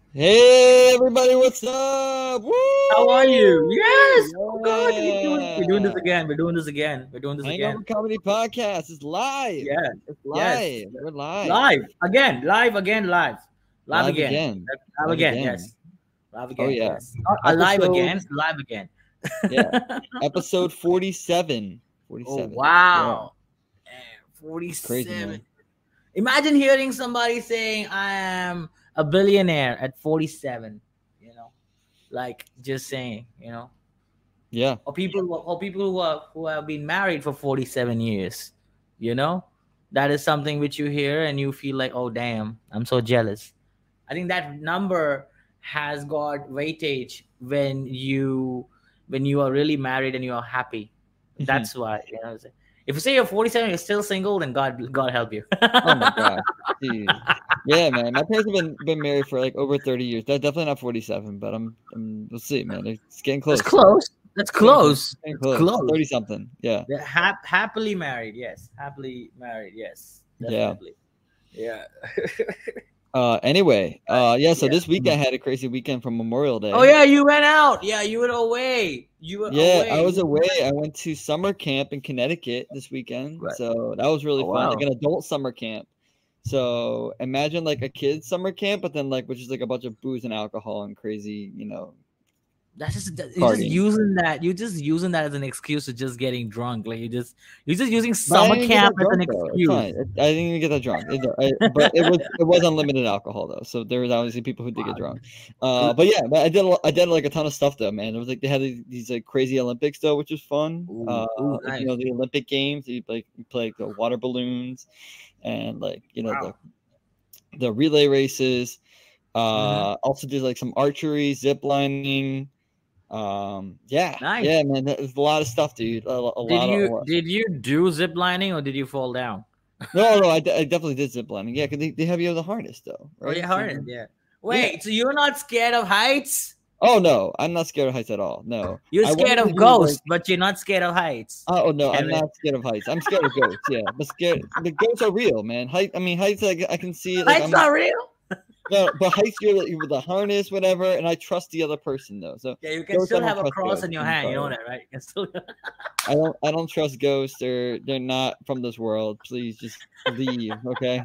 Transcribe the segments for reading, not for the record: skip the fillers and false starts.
Hey everybody, what's up? Woo! How are you? Yes. Oh God, we're doing this Yeah. again. We're doing this again. We're doing this Hangover again. Comedy Podcast is live. Yeah. It's Yes. live. We're live. Live again. Live again. Live. Live Live again. again. Live Live again. again. Yes. Live Oh again. yeah. Yes. Not alive Episode, again. Live again. yeah. Episode 47. Oh 47. Yeah. wow. Man, It's crazy, 47. man. Imagine hearing somebody saying I am a billionaire at 47. You know, like just saying. Yeah. Or people who have been married for 47 years. you know that is something which you hear and you feel like, oh damn, I'm so jealous. I think that number has got weightage when you are really married and you are happy. That's why, if you say you're 47, you're still single, then god help you. Oh my gosh. Jeez. Yeah, man. My parents have been married for like over 30 years. They're definitely not 47, but I'm we'll see, man. It's getting That's close. close. That's Getting close. close. Getting That's close. close. 30 something. Yeah. They're happily married. Yes, happily married. Yes, Yeah. definitely. Yeah. Anyway, yeah, so Yeah. this week I had a crazy weekend from Memorial Oh Day. yeah, you went out. Yeah, you were away. You were Yeah, I away. was away. I went to summer camp in Connecticut this weekend. Right. So that was really Oh fun, like wow. an adult summer camp. So imagine like a kid's summer camp, but then like which is like a bunch of booze and alcohol and crazy, You're just partying. using that. You're just using that as an excuse to just getting drunk. Like you're just using But I summer didn't get camp that as an drunk though. It's excuse. fine. I didn't even get that drunk. But it was unlimited alcohol though. So there was obviously people who did get Wow. drunk. But yeah, but I did like a ton of stuff though, man. It was like they had these like crazy Olympics though, which was fun. Ooh, Like nice. the Olympic games. You play like the water balloons and like Wow. the relay races. Mm-hmm. Also did like some archery, zip lining. Nice. Yeah, man. There's a lot of stuff, dude. A Did lot of. A you lot. did you do zip lining or did you fall down? No, I definitely did zip lining. Yeah, because they have you on the harness though, Oh right? yeah, So harness. Yeah. yeah. Wait, so you're not scared of heights? Oh no, I'm not scared of heights at all. No, You're I scared wanted to of do like. ghosts, but you're not scared of heights. Oh no, I'm Damn it. not scared of heights. I'm scared of ghosts. Yeah, but scared. The ghosts are real, man. Height. I mean, heights. I can see it. Like Heights I'm. are real. No, but heights. You're like, with the harness, whatever, and I trust the other person though. So Yeah, you can ghosts, I still don't have a trust cross ghosts. in your I'm hand. You know sorry. that, right? You can still. I don't trust ghosts. They're not from this world. Please just leave, okay?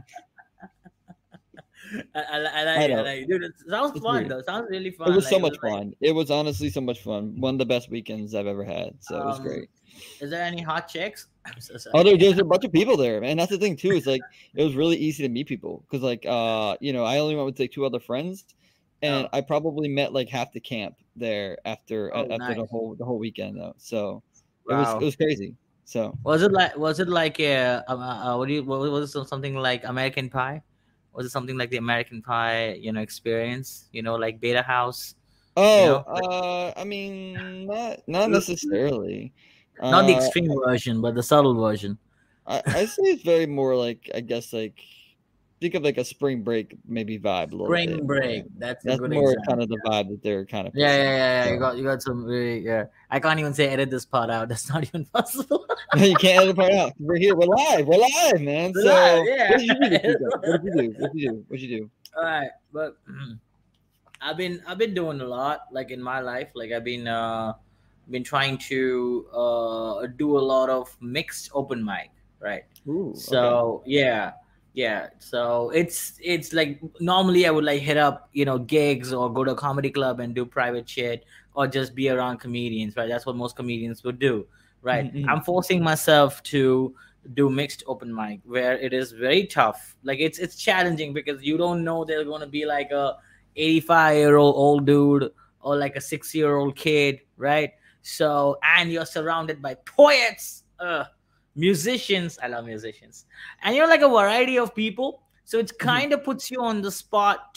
I like I it. I know like it. Dude, it sounds it's fun weird. though. Sounds really It fun. was Like so it was much like, fun. It was honestly so much fun. One of the best weekends I've ever had. So it was um, great. is there any hot chicks? I'm so Oh, sorry. there's a bunch of people there, man. That's the thing too. Is like it was really easy to meet people because like I only went with like two other friends, and Oh, I probably met like half the camp there oh, after nice. the whole weekend though. So it Wow. was crazy. So Was it like what do you what was it something like American Pie? Was it something like the American Pie, experience? Like Beta House, oh like I mean not necessarily. not the Uh extreme version, but the subtle version. I say it's very more like I guess like think of like a spring break maybe vibe a little bit Spring more. Break. That's a That's good more example. kind of the vibe that they're kind of Yeah, yeah, pushing. yeah, yeah. You So got you got some really, yeah. I can't even say edit this part out. That's not even possible. you can't edit part out. We're here. We're live, man. We're live, So yeah. what did you do this weekend? What did you do? What did you do? All right, but I've been doing a lot like in my life. Like I've been trying to do a lot of mixed open mic, right? Ooh, okay. So yeah. So it's like normally I would like hit up gigs or go to a comedy club and do private shit or just be around comedians, right? That's what most comedians would do, right? Mm-hmm. I'm forcing myself to do mixed open mic where it is very tough. Like it's challenging because you don't know there's going to be like a 85-year-old dude or like a 6-year-old kid, right? So and you're surrounded by poets, musicians. I love musicians, and you're like a variety of people. So it Mm-hmm. kind of puts you on the spot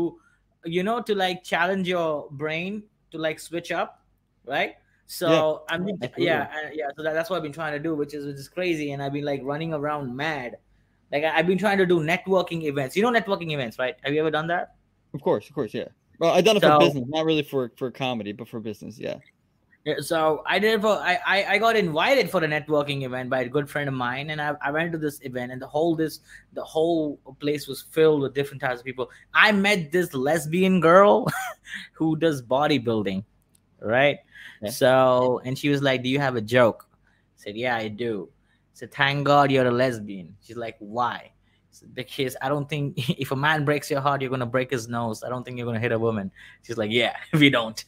to like challenge your brain to like switch up, right? Yeah, So I mean, absolutely. yeah. So that's what I've been trying to do, which is crazy, and I've been like running around mad. Like I've been trying to do networking events. Networking events, right? Have you ever done that? Of course, yeah. Well, I done it for So business, not really for comedy, but for business. Yeah. Yeah, so I did for I got invited for a networking event by a good friend of mine, and I went to this event, and the whole place was filled with different types of people. I met this lesbian girl who does bodybuilding, right? Yeah. So, and she was like, "Do you have a joke?" I said, "Yeah, I do." I said, "Thank God you're a lesbian." She's like, "Why?" I said, "Because I don't think if a man breaks your heart, you're gonna break his nose. I don't think you're gonna hit a woman." She's like, "Yeah, we don't."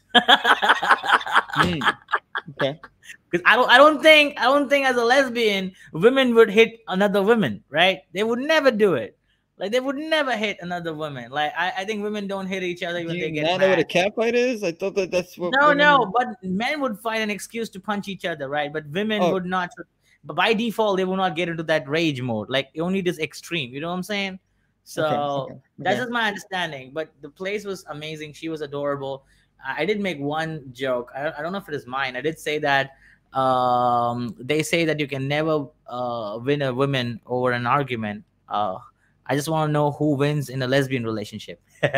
Okay. Because I don't think as a lesbian, women would hit another woman, right? They would never do it. Like they would never hit another woman. Like I think women don't hit each other Do when they you get not know what a mad. cat fight is? I thought that's what No, women. no, but men would find an excuse to punch each other, right? But women Oh, would not. But by default, they will not get into that rage mode. Like only this extreme. You know what I'm saying? okay, So okay, that's okay. just my understanding. But the place was amazing. She was adorable. I did make one joke. I don't know if it is mine. I did say that they say that you can never win a woman over an argument. I just want to know who wins in a lesbian relationship.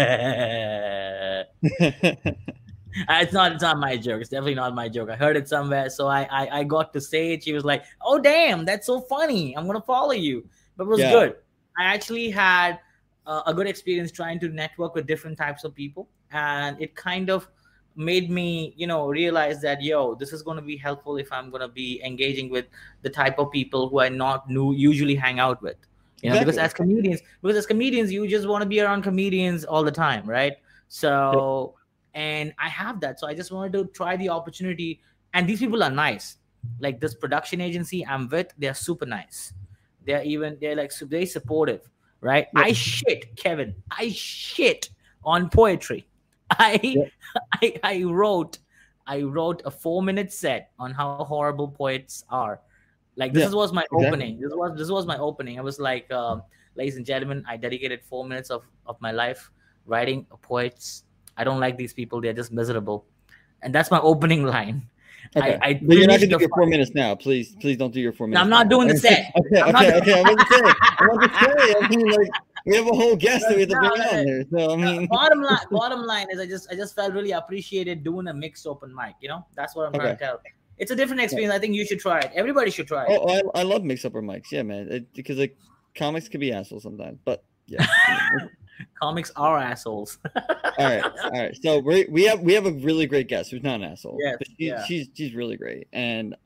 It's not my joke. It's definitely not my joke. I heard it somewhere, so I got to say it. She was like, "Oh damn, that's so funny. I'm gonna follow you." But it was Yeah. good. I actually had a good experience trying to network with different types of people, and it kind of made me, realize that this is going to be helpful if I'm going to be engaging with the type of people who I not usually hang out with. Because Exactly. as comedians, you just want to be around comedians all the time, right? Yep. So, and I have that, so I just wanted to try the opportunity. And these people are nice. Like this production agency I'm with, they're super nice. They're like very supportive, right? Yep. I shit on poetry. I Yep. I wrote a 4-minute set on how horrible poets are. Like this Yeah. was my Exactly. opening. This was my opening. I was like, ladies and gentlemen, I dedicated 4 minutes of my life writing poets. I don't like these people. They're just miserable. And that's my opening line. I, Okay. I But you're not finished gonna the do your 4 minutes now. Please, please don't do your 4 minutes I'm not now. doing the set. Okay, I'm not okay, okay. I want to say. I mean, like, we have a whole guest that we have to no, bring no, on no. there. So I mean, Bottom line is I just felt really appreciated doing a mixed open mic. That's what I'm trying okay. to tell. It's a different experience. I think you should try it. Everybody should try it. Oh, I love mix upper mics. Yeah, man. Because like comics can be assholes sometimes. But yeah. Comics are assholes. All right. So we have a really great guest who's not an asshole. Yes, But yeah. she's really great. And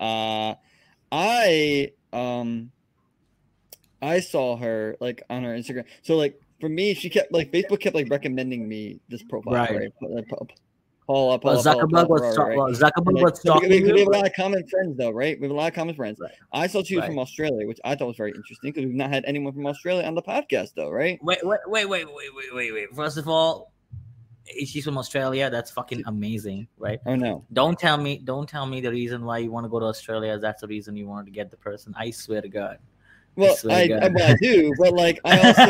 I saw her like on her Instagram. So like for me, she kept like Facebook kept like recommending me this profile, right? Paula Zuckerberg was Ferrari, right? Zuckerberg was So talking. we have a lot of common friends, though, right? We have a lot of common friends. Right. I saw she was Right. from Australia, which I thought was very interesting because we've not had anyone from Australia on the podcast, though, right? Wait. First of all, she's from Australia. That's fucking amazing, right? Oh no. Don't tell me the reason why you want to go to Australia. That's the reason you wanted to get the person. I swear to God. Well, I do, but like I also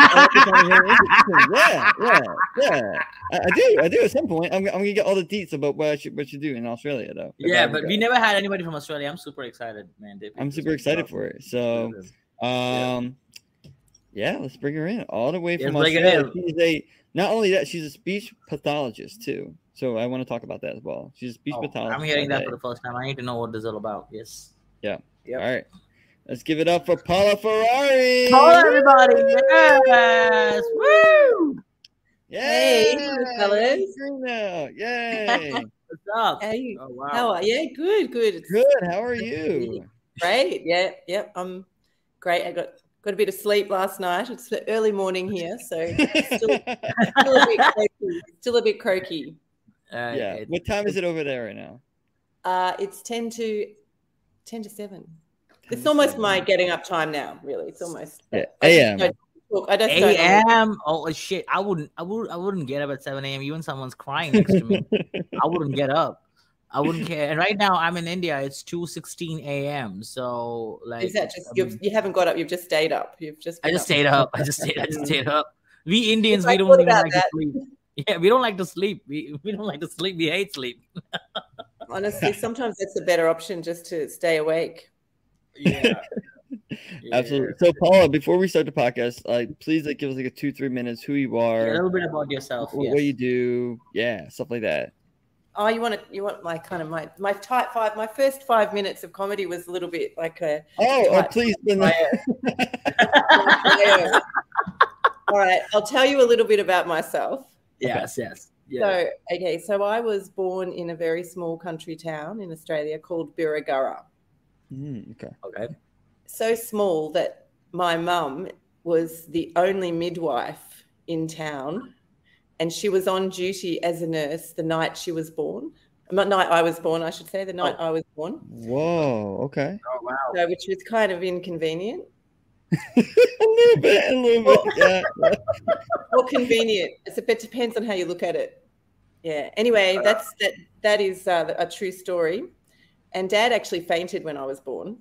I do at some point. I'm gonna get all the deets about what you do in Australia, though. Yeah, but we never had anybody from Australia. I'm super excited, man. I'm super excited for it. So, yeah, let's bring her in all the way from Australia. Not only that, she's a speech pathologist too. So I want to talk about that as well. She's a speech pathologist. I'm hearing that for the first time. I need to know what this is all about. Yes. Yeah. Yep. All right. Let's give it up for Paula Ferrari. Hello, everybody. Yes. Woo. Yay. Hey, fellas. Yay. What's up? Hey, Oh, wow. how are you? Good. It's Good. How are you? great. Yeah. I'm great. I got a bit of sleep last night. It's the early morning here, so still a bit croaky. Yeah. What time is it over there right now? It's 10 to 7. It's almost my getting up time now. Really, it's almost a.m. I just a.m. Oh shit! I wouldn't get up at 7 a.m. Even someone's crying next to me. I wouldn't get up. I wouldn't care. And right now I'm in India. It's 2:16 a.m. So like, is that just you haven't got up? You've just stayed up. I just stayed up. I just stayed up. We Indians, we don't even like to sleep. Yeah, we don't like to sleep. We don't like to sleep. We hate sleep. Honestly, sometimes it's a better option just to stay awake. Yeah. Absolutely. So Paula, before we start the podcast, please give us like a 2-3 minutes who you are, a little bit about yourself, what you do, stuff like that. Oh, you want my kind of my type 5. My first 5 minutes of comedy was a little bit like a. Please. All right, I'll tell you a little bit about myself. Yes, yes. Yeah. So I was born in a very small country town in Australia called Birregurra. Okay. So small that my mum was the only midwife in town, and she was on duty as a nurse the night she was born. The night I was born, I should say, the night I was born. Whoa, okay. Oh, wow. So, which was kind of inconvenient. a little bit, yeah. Or convenient. It depends on how you look at it. Yeah. Anyway, that is a true story. And Dad actually fainted when I was born.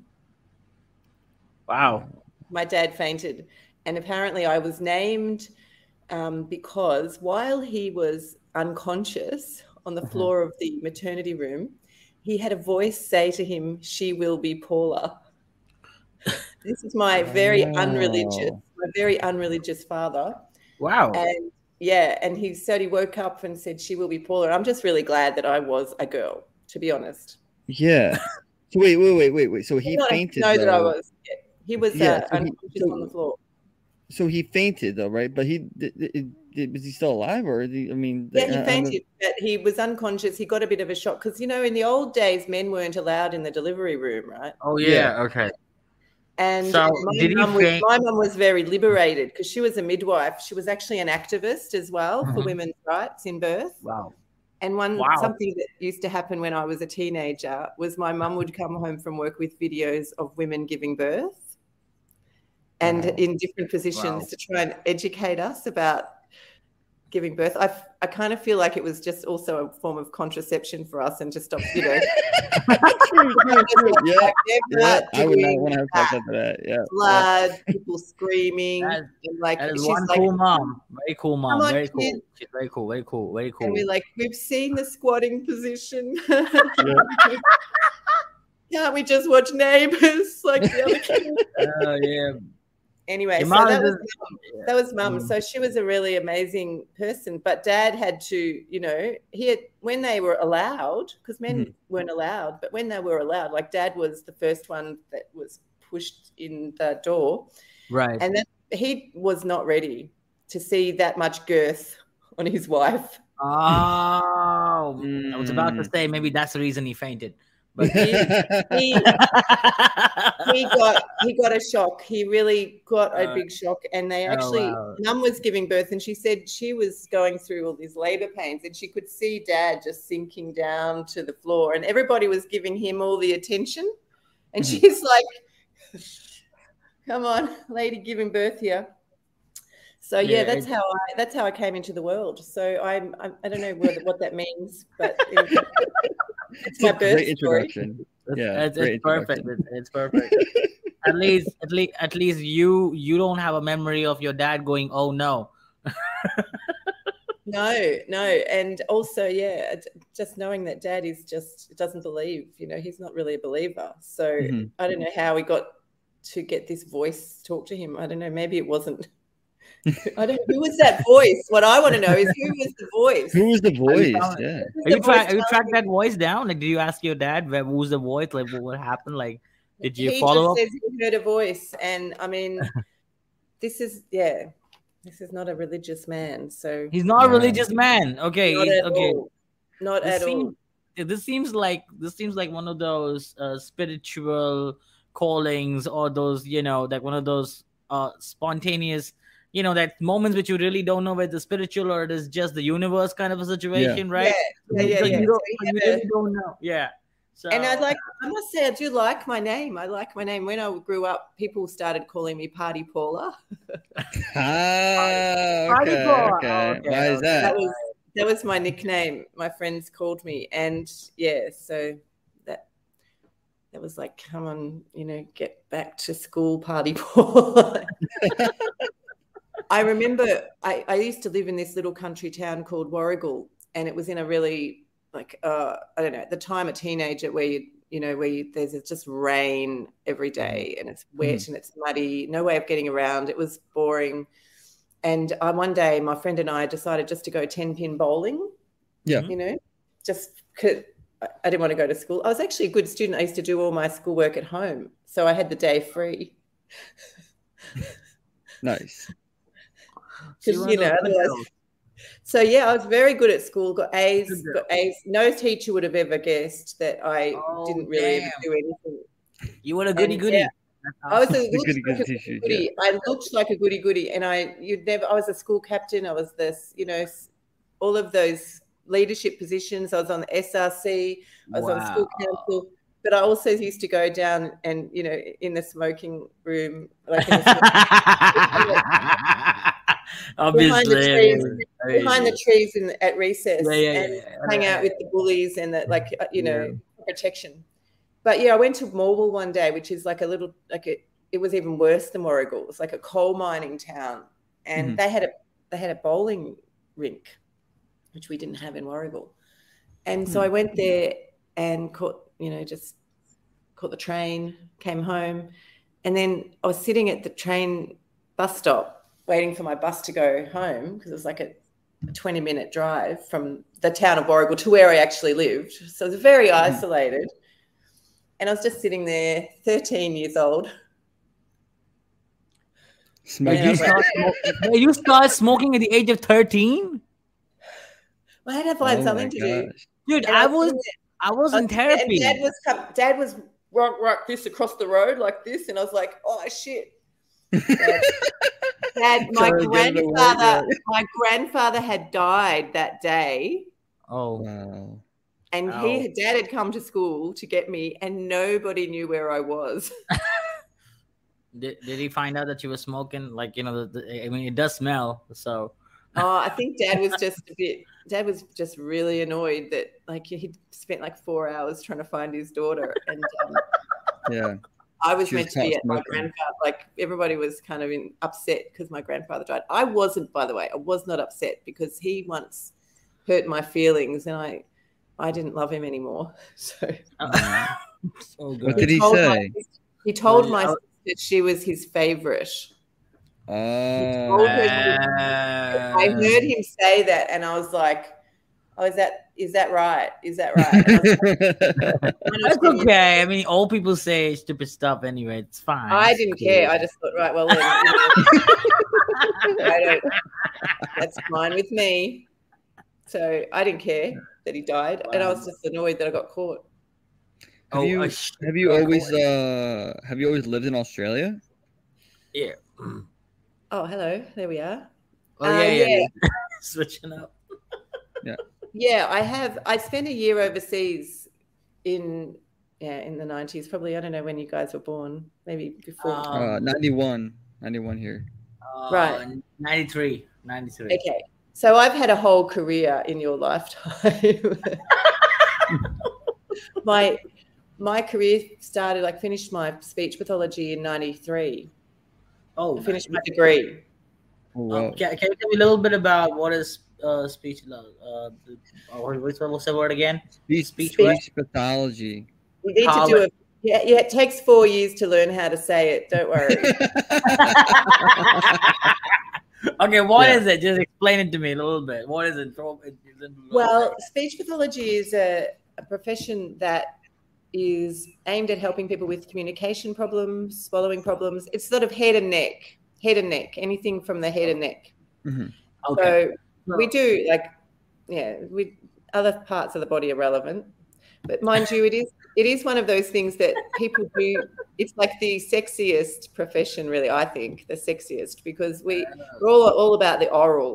Wow. My dad fainted. And apparently I was named because while he was unconscious on the floor of the maternity room, he had a voice say to him, "She will be Paula." This is my very unreligious father. Wow. And he said he woke up and said, "She will be Paula." I'm just really glad that I was a girl, to be honest. Yeah. So wait. So he fainted. No, that I was. Yeah. He was unconscious on the floor. So he fainted, though, right? But was he still alive, or he fainted. But he was unconscious. He got a bit of a shock because, in the old days, men weren't allowed in the delivery room, right? Oh yeah. Okay. And so my mum was very liberated because she was a midwife. She was actually an activist as well for women's rights in birth. Wow. And something that used to happen when I was a teenager was my mum would come home from work with videos of women giving birth and in different positions to try and educate us about giving birth. I kind of feel like it was just also a form of contraception for us and just stop, True. I would not want to have to that. Yeah. Blood, people screaming. That is one cool mom. Very cool mom. Very cool. She's very cool. Very cool. Very cool. And we're like, we've seen the squatting position. Can't we just watch Neighbours like the other kids? Oh, yeah. Anyway, so that was mum. So she was a really amazing person. But Dad had to, when they were allowed, because men weren't allowed, but when they were allowed, like Dad was the first one that was pushed in the door. Right. And then he was not ready to see that much girth on his wife. Oh, I was about to say maybe that's the reason he fainted. But he got a shock. He really got a big shock. And they actually, Mum was giving birth and she said she was going through all these labor pains and she could see Dad just sinking down to the floor and everybody was giving him all the attention. And she's like, come on, lady giving birth here. So that's how I came into the world. So I don't know what that means, but it's my birth introduction. Story. Yeah, it's perfect. It's perfect. at least you don't have a memory of your dad going, "Oh no." No, and also just knowing that Dad doesn't believe. He's not really a believer. So I don't know how we got to get this voice talk to him. I don't know. Maybe it wasn't. I don't know. Who was that voice? What I want to know is who was the voice? Who was the voice? Yeah. Have you tracked that voice down? Like, did you ask your dad who was the voice? Like, what happened? Like, did you follow up? He just says he heard a voice, and I mean, this is not a religious man. So he's not a religious man. Okay, not at all. This seems like one of those spiritual callings, or those like one of those spontaneous. That moments which you really don't know whether it's spiritual or it is just the universe kind of a situation, right? Yeah. You really don't know. Yeah. So, and I must say, I do like my name. I like my name. When I grew up, people started calling me Party Paula. Party Paula. Okay. Why is that? That was my nickname. My friends called me, and so that was like, come on, get back to school, Party Paula. I remember I used to live in this little country town called Warragul, and it was in a really I don't know, at the time a teenager where there's just rain every day and it's wet and it's muddy, no way of getting around. It was boring. And one day my friend and I decided just to go 10-pin bowling. Yeah. just I didn't want to go to school. I was actually a good student. I used to do all my schoolwork at home, so I had the day free. Nice. Because otherwise. So yeah, I was very good at school. Got A's. No teacher would have ever guessed that I didn't really ever do anything. You were a goody goody. Yeah, I was a goody. I looked like a goody, and I was a school captain. I was this, all of those leadership positions. I was on the SRC. I was on school council. But I also used to go down and, in the smoking room, like obviously behind the trees at recess, and hang out with the bullies and protection. But I went to Morwell one day, which is it was even worse than Warragul. It was like a coal mining town, and they had a bowling rink, which we didn't have in Warragul. And so I went there and caught the train, came home, and then I was sitting at the train bus stop waiting for my bus to go home because it was like a 20-minute drive from the town of Warragul to where I actually lived. So it was very isolated. And I was just sitting there, 13 years old. You started smoking at the age of 13? Well, I had to find something to do. Dude, I was in therapy. And Dad was rock this across the road like this, and I was like, oh shit. Dad, my grandfather had died that day. Oh wow. And Dad had come to school to get me, and nobody knew where I was. Did he find out that you were smoking? Like, it does smell, so. Oh, I think Dad was just really annoyed that he'd spent 4 hours trying to find his daughter, and I was meant to be at my grandfather. Everybody was kind of upset because my grandfather died. I wasn't, by the way. I was not upset because he once hurt my feelings, and I didn't love him anymore. So, what did he say? He told my sister that she was his favorite. I heard him say that, and I was like, "Oh, is that right? Is that right?" That's okay. I mean, old people say stupid stuff anyway. It's fine. I didn't care. I just thought, right, well, then, that's fine with me. So I didn't care that he died, and I was just annoyed that I got caught. Have you always lived in Australia? Yeah. Oh, hello. There we are. Oh, yeah. Switching up. Yeah. Yeah, I have. I spent a year overseas in the 90s. Probably, I don't know when you guys were born. Maybe before. 91 here. Right. 93. Okay. So I've had a whole career in your lifetime. My career started, I finished my speech pathology in 93. Oh, I finished my degree. Wow. Can you tell me a little bit about what is speech? What's the word again? Speech pathology. You need to do it. Yeah, it takes 4 years to learn how to say it. Don't worry. Okay, what is it? Just explain it to me a little bit. What is it? Well, speech pathology is a profession that is aimed at helping people with communication problems, swallowing problems. It's sort of head and neck, anything from the head and neck. Mm-hmm. Okay. So we do other parts of the body are relevant, but mind you, it is one of those things that people do. It's like the sexiest profession, really. I think the sexiest because we're all about the oral,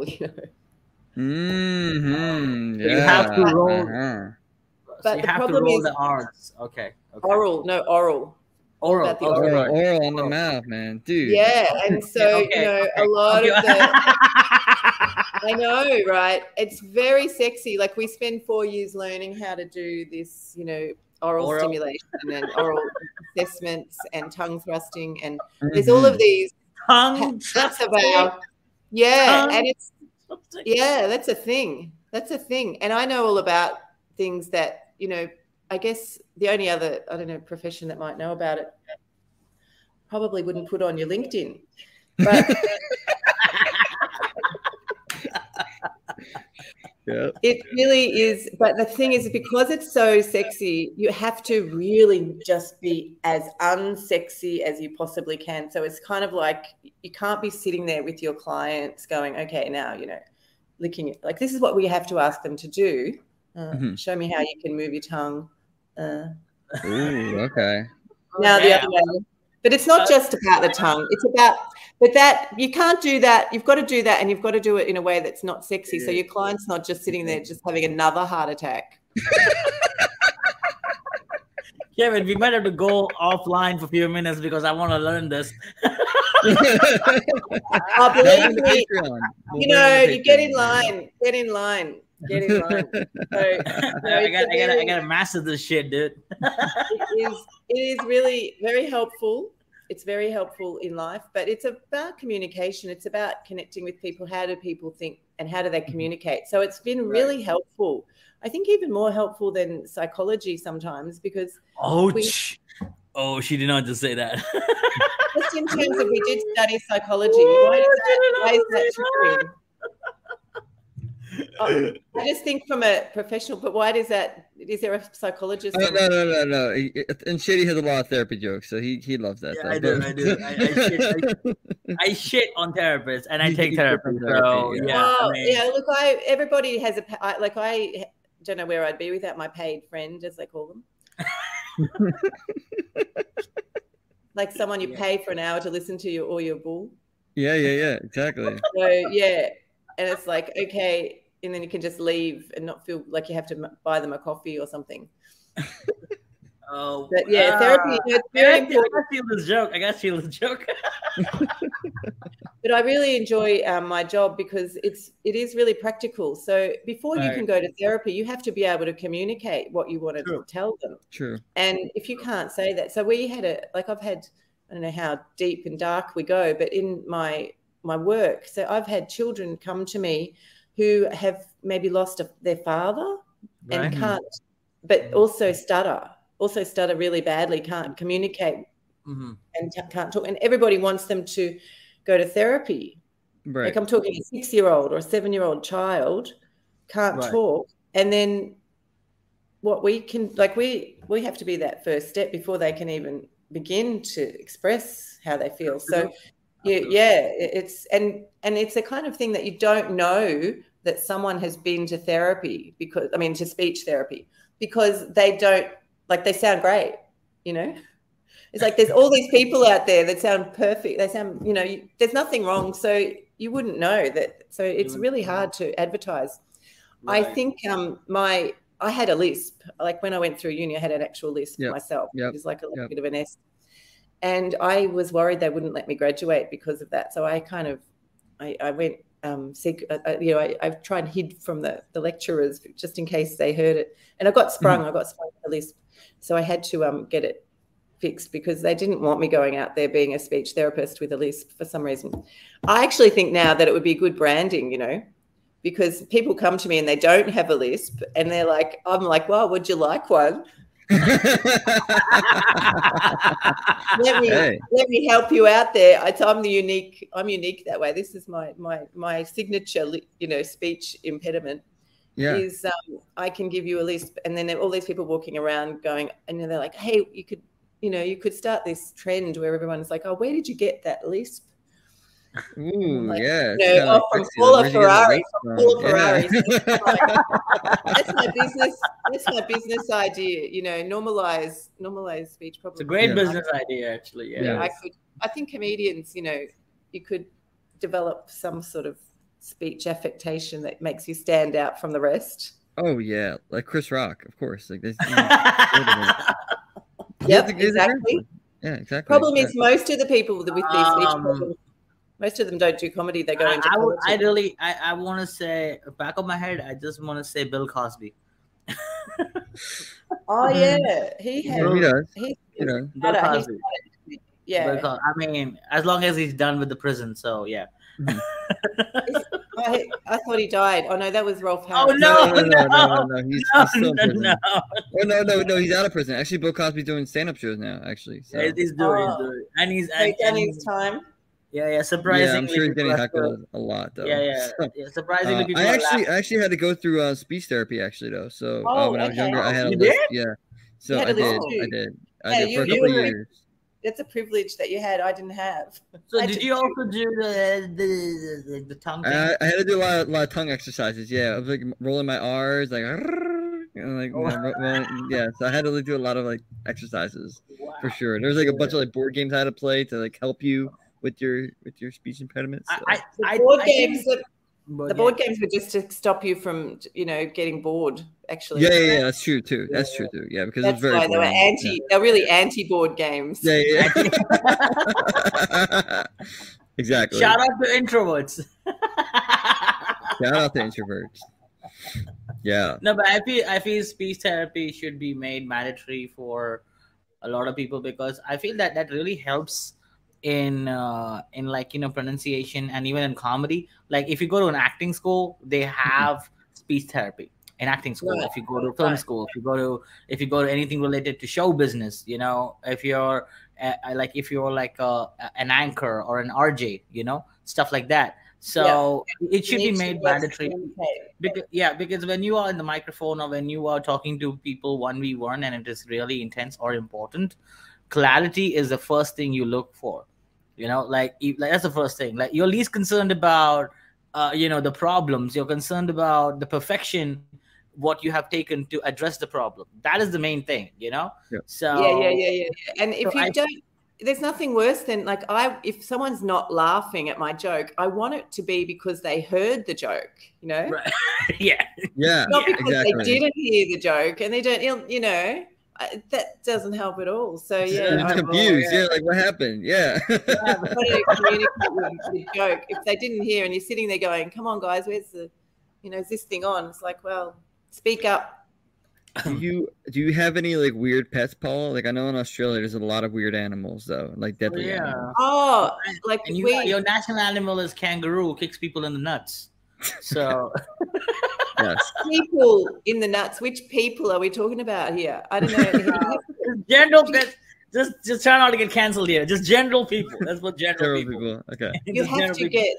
Mm-hmm. Yeah. You have to roll. But so the problem is the R's. Okay. Oral. Oral. Oral on the mouth, man, dude. Yeah, and so a lot of the. I know, right? It's very sexy. Like we spend 4 years learning how to do this, oral stimulation and oral assessments and tongue thrusting, and there's all of these tongue thrusting. And it's that's a thing. That's a thing, and I know all about things that. I guess the only other, profession that might know about it probably wouldn't put on your LinkedIn. But It really is. But the thing is, because it's so sexy, you have to really just be as unsexy as you possibly can. So it's kind of like you can't be sitting there with your clients going, okay, now, licking it. Like, this is what we have to ask them to do. Show me how you can move your tongue. Ooh, okay. Now the other way. But it's not just about the tongue. It's about, but that you can't do that. You've got to do that, and you've got to do it in a way that's not sexy. So your client's not just sitting there just having another heart attack. Kevin, we might have to go offline for a few minutes because I want to learn this. Believe me, you get in line. Get in line. Get in line. So, I gotta master this shit, dude. It is really very helpful. It's very helpful in life, but it's about communication. It's about connecting with people. How do people think and how do they communicate? So it's been really helpful. I think even more helpful than psychology sometimes because she did not just say that. Just in terms of we did study psychology. Why is that true? I just think from a professional, but why does that? Is there a psychologist? No. And Shitty has a lot of therapy jokes, so he loves that. Yeah, I do. I shit on therapists, and I take therapy. So yeah. Look, everybody has I don't know where I'd be without my paid friend, as they call them. Like someone you pay for an hour to listen to or your bull. Yeah, exactly. So and it's like, okay, and then you can just leave and not feel like you have to buy them a coffee or something. But therapy. It's very important. I got you the joke. But I really enjoy my job because it is really practical. So before you can go to therapy, you have to be able to communicate what you want to tell them. True. And if you can't say that, so we had I've had, I don't know how deep and dark we go, but in my work, so I've had children come to me who have maybe lost their father and can't, but also stutter really badly, can't communicate and can't talk. And everybody wants them to go to therapy. Right. Like I'm talking a 6-year-old or a 7-year-old child can't talk. And then what we can, we have to be that first step before they can even begin to express how they feel. So it's it's a kind of thing that you don't know that someone has been to therapy to speech therapy, because they don't, they sound great, It's like there's all these people out there that sound perfect. They sound, there's nothing wrong. So you wouldn't know that. So it's really hard to advertise. Right. I think I had a lisp. Like when I went through uni, I had an actual lisp myself. It was like a little bit of an S. And I was worried they wouldn't let me graduate because of that. So I kind of, I went I've tried and hid from the lecturers just in case they heard it. And I got sprung. I got sprung with a lisp. So I had to get it fixed because they didn't want me going out there being a speech therapist with a lisp for some reason. I actually think now that it would be good branding, because people come to me and they don't have a lisp and they're like, I'm like, well, would you like one? Let me help you out there. I'm unique that way. This is my signature, speech impediment. Is I can give you a lisp, and then all these people walking around going, and they're like, hey, you could start this trend where everyone's like, oh, where did you get that lisp? Ooh, from Paula Ferrari. That's my business. That's my business idea. Normalize speech problems. It's a great business idea, actually. Yeah. I think comedians, you could develop some sort of speech affectation that makes you stand out from the rest. Oh yeah, like Chris Rock, of course. Like this. Yep, exactly. Yeah, exactly. Problem is, most of the people with these speech problems, most of them don't do comedy. They go into comedy. I want to say, back of my head, I just want to say Bill Cosby. Oh yeah, he does. Bill Cosby. Yeah. I mean, as long as he's done with the prison, so yeah. I thought he died. Oh no, that was Rolf Harris. Oh no. He's still in prison. No, he's out of prison. Actually, Bill Cosby's doing stand-up shows now. Actually, so. He's doing, and he's done his time. Yeah. Surprisingly, I'm sure he's getting heckled a lot though. Yeah. Surprisingly, people. I actually had to go through speech therapy actually though. So when I was younger, I had a list. Yeah. So I did for a couple of years. That's a privilege that you had. I didn't have. So did you also do the tongue thing? I had to do a lot of tongue exercises. Yeah, I was like rolling my R's, like, yeah. So I had to do a lot of like exercises for sure. There's like a bunch of like board games I had to play to like help you with your speech impediments. So. The board games were just to stop you from, getting bored. Actually, yeah, that's true too. That's true too. Yeah, because it's very. They were They're really anti-board games. Yeah. Exactly. Shout out to introverts. Shout out to introverts. Yeah. No, but I feel speech therapy should be made mandatory for a lot of people, because I feel that really helps in like pronunciation, and even in comedy. Like if you go to an acting school, they have speech therapy in acting school. Right. If you go to film school, if you go to anything related to show business, if you're like an anchor or an RJ, stuff like that. So it should be made mandatory. Because when you are in the microphone or when you are talking to people 1v1 and it is really intense or important, clarity is the first thing you look for. Like that's the first thing. Like you're least concerned about the problems. You're concerned about the perfection, what you have taken to address the problem. That is the main thing. So yeah. And if there's nothing worse than like if someone's not laughing at my joke, I want it to be because they heard the joke, Right. Yeah. Not because they didn't hear the joke and they don't, that doesn't help at all. So I'm confused. Yeah, like what happened? Yeah. Communicate with the joke. If they didn't hear and you're sitting there going, "Come on, guys, where's the, is this thing on?" It's like, well, speak up. Do you have any like weird pets, Paul? Like I know in Australia there's a lot of weird animals though, like deadly animals. Oh, like and your national animal is kangaroo, kicks people in the nuts. So yes. People in the nuts. Which people are we talking about here? I don't know. General pets. Just try not to get canceled here. Just general people. That's what general people. Okay. You have to get,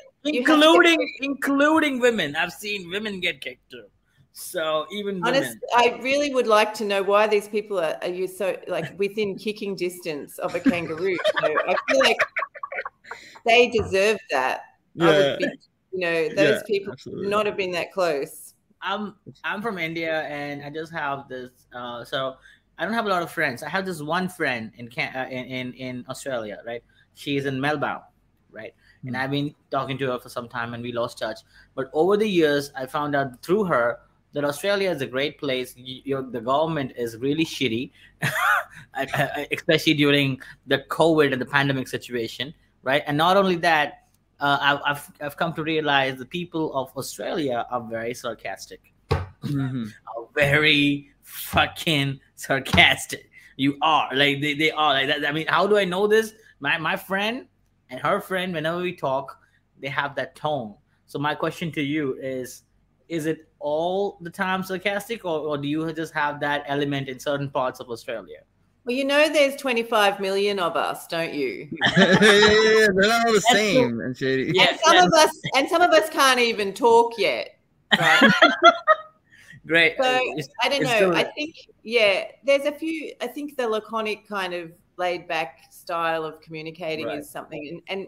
including women. I've seen women get kicked too. So even women. I really would like to know why these people are you so like within kicking distance of a kangaroo. I feel like they deserve that. Yeah. Those people should not have been that close. I'm from India and I just have this. So I don't have a lot of friends. I have this one friend in Australia, right? She's in Melbourne, right? And I've been talking to her for some time and we lost touch. But over the years, I found out through her that Australia is a great place. The government is really shitty, especially during the COVID and the pandemic situation, right? And not only that, I've come to realize the people of Australia are very sarcastic. Are very fucking sarcastic. You are like they are like that. I mean, how do I know this? My friend and her friend, whenever we talk, they have that tone. So my question to you is it all the time sarcastic, or do you just have that element in certain parts of Australia? Well, there's 25 million of us, don't you? They're not all the same. And shady. Yeah, and some of us can't even talk yet. Right? Great. So I don't know. I think there's a few. I think the laconic kind of laid back style of communicating is something, and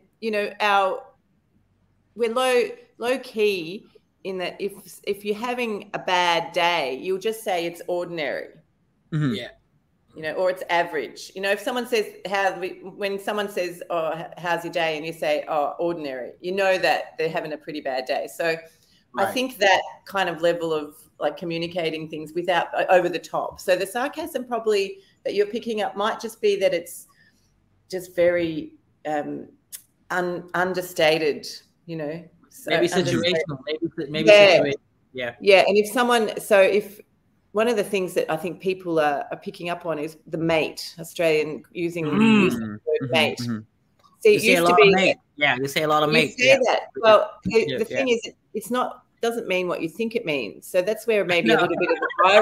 we're low key in that if you're having a bad day, you'll just say it's ordinary. Mm-hmm. Yeah. Or it's average. If someone says when someone says, "Oh, how's your day?" and you say, "Oh, ordinary," that they're having a pretty bad day. So I think that kind of level of like communicating things without over the top. So the sarcasm probably that you're picking up might just be that it's just very understated, So maybe situational. Maybe situational. Yeah. Yeah. And if one of the things that I think people are picking up on is the mate, Australian using the word mate. Mm-hmm. See, it used to be mate. Yeah, you say a lot of mate. You say that. Well, the thing is, it's not doesn't mean what you think it means. So that's where maybe a little bit of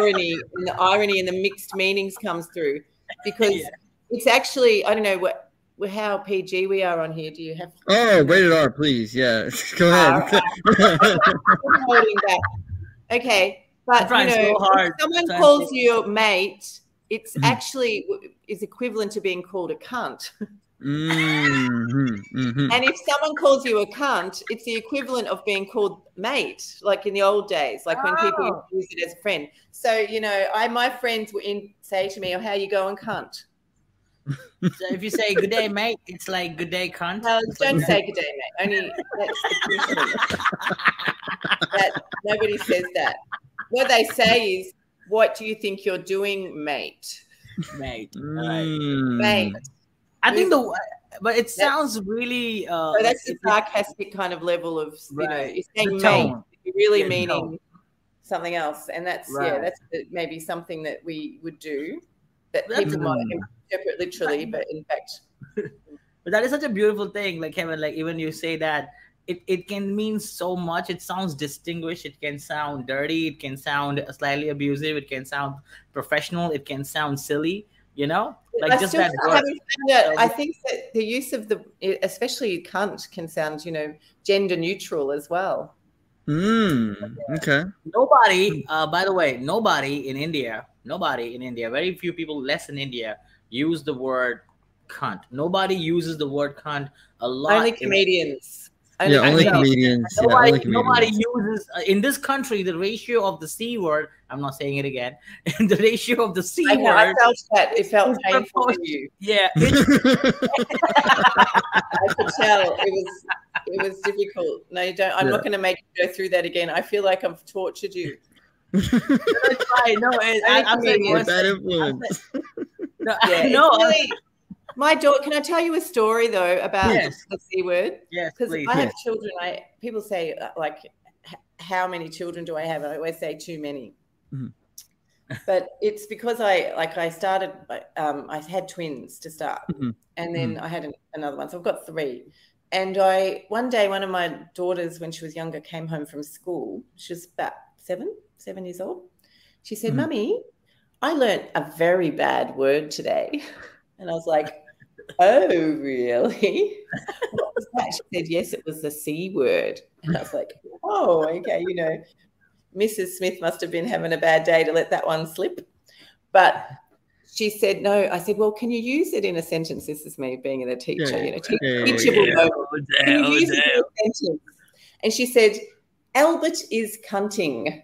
the irony and the mixed meanings comes through, because it's actually, I don't know what how PG we are on here. Do you have? Oh, rated R, please. Yeah, go ahead. I'm holding back. Okay, but if someone calls you a mate, it's actually is equivalent to being called a cunt. And if someone calls you a cunt, it's the equivalent of being called mate, like in the old days, like when people use it as a friend. So, my friends would say to me, "Oh, how you going, cunt?" So if you say good day, mate, it's like good day, cunt. No, don't say good day, mate. Only that's the that nobody says that. What they say is, "What do you think you're doing, mate?" Mate. Mate. I think but it sounds really. So that's the sarcastic kind of level of, you're saying mate, you're really meaning something else, and that's that's maybe something that we would do that people might interpret literally, but in fact. But that is such a beautiful thing, like Kevin. Like even you say that it can mean so much. It sounds distinguished. It can sound dirty. It can sound slightly abusive. It can sound professional. It can sound silly. Like I just that word. I think that the use of especially cunt can sound, gender neutral as well. Okay. Nobody, by the way, nobody in India, very few people less in India use the word cunt. Nobody uses the word cunt a lot. Only comedians. Only comedians. Nobody uses in this country the ratio of the C word. I'm not saying it again. The ratio of the C word. I felt that it felt painful for you. Yeah, I could tell it was difficult. No, you don't. I'm not going to make you go through that again. I feel like I've tortured you. I'm saying bad influence. Really, my daughter, can I tell you a story though about the C word? Yes, because I have children. People say like, how many children do I have? And I always say too many. Mm-hmm. But it's because I started. I had twins to start, and then I had another one. So I've got 3. And one day, one of my daughters, when she was younger, came home from school. She was about 7 years old. She said, "Mummy, I learned a very bad word today." And I was like, "Oh, really? What was that?" She said, "Yes, it was the C word." And I was like, "Oh, okay. Mrs. Smith must have been having a bad day to let that one slip." But she said, "No." I said, "Well, can you use it in a sentence?" This is me being a teacher, teachable moment. Can you use it in a sentence? And she said, "Albert is cunting."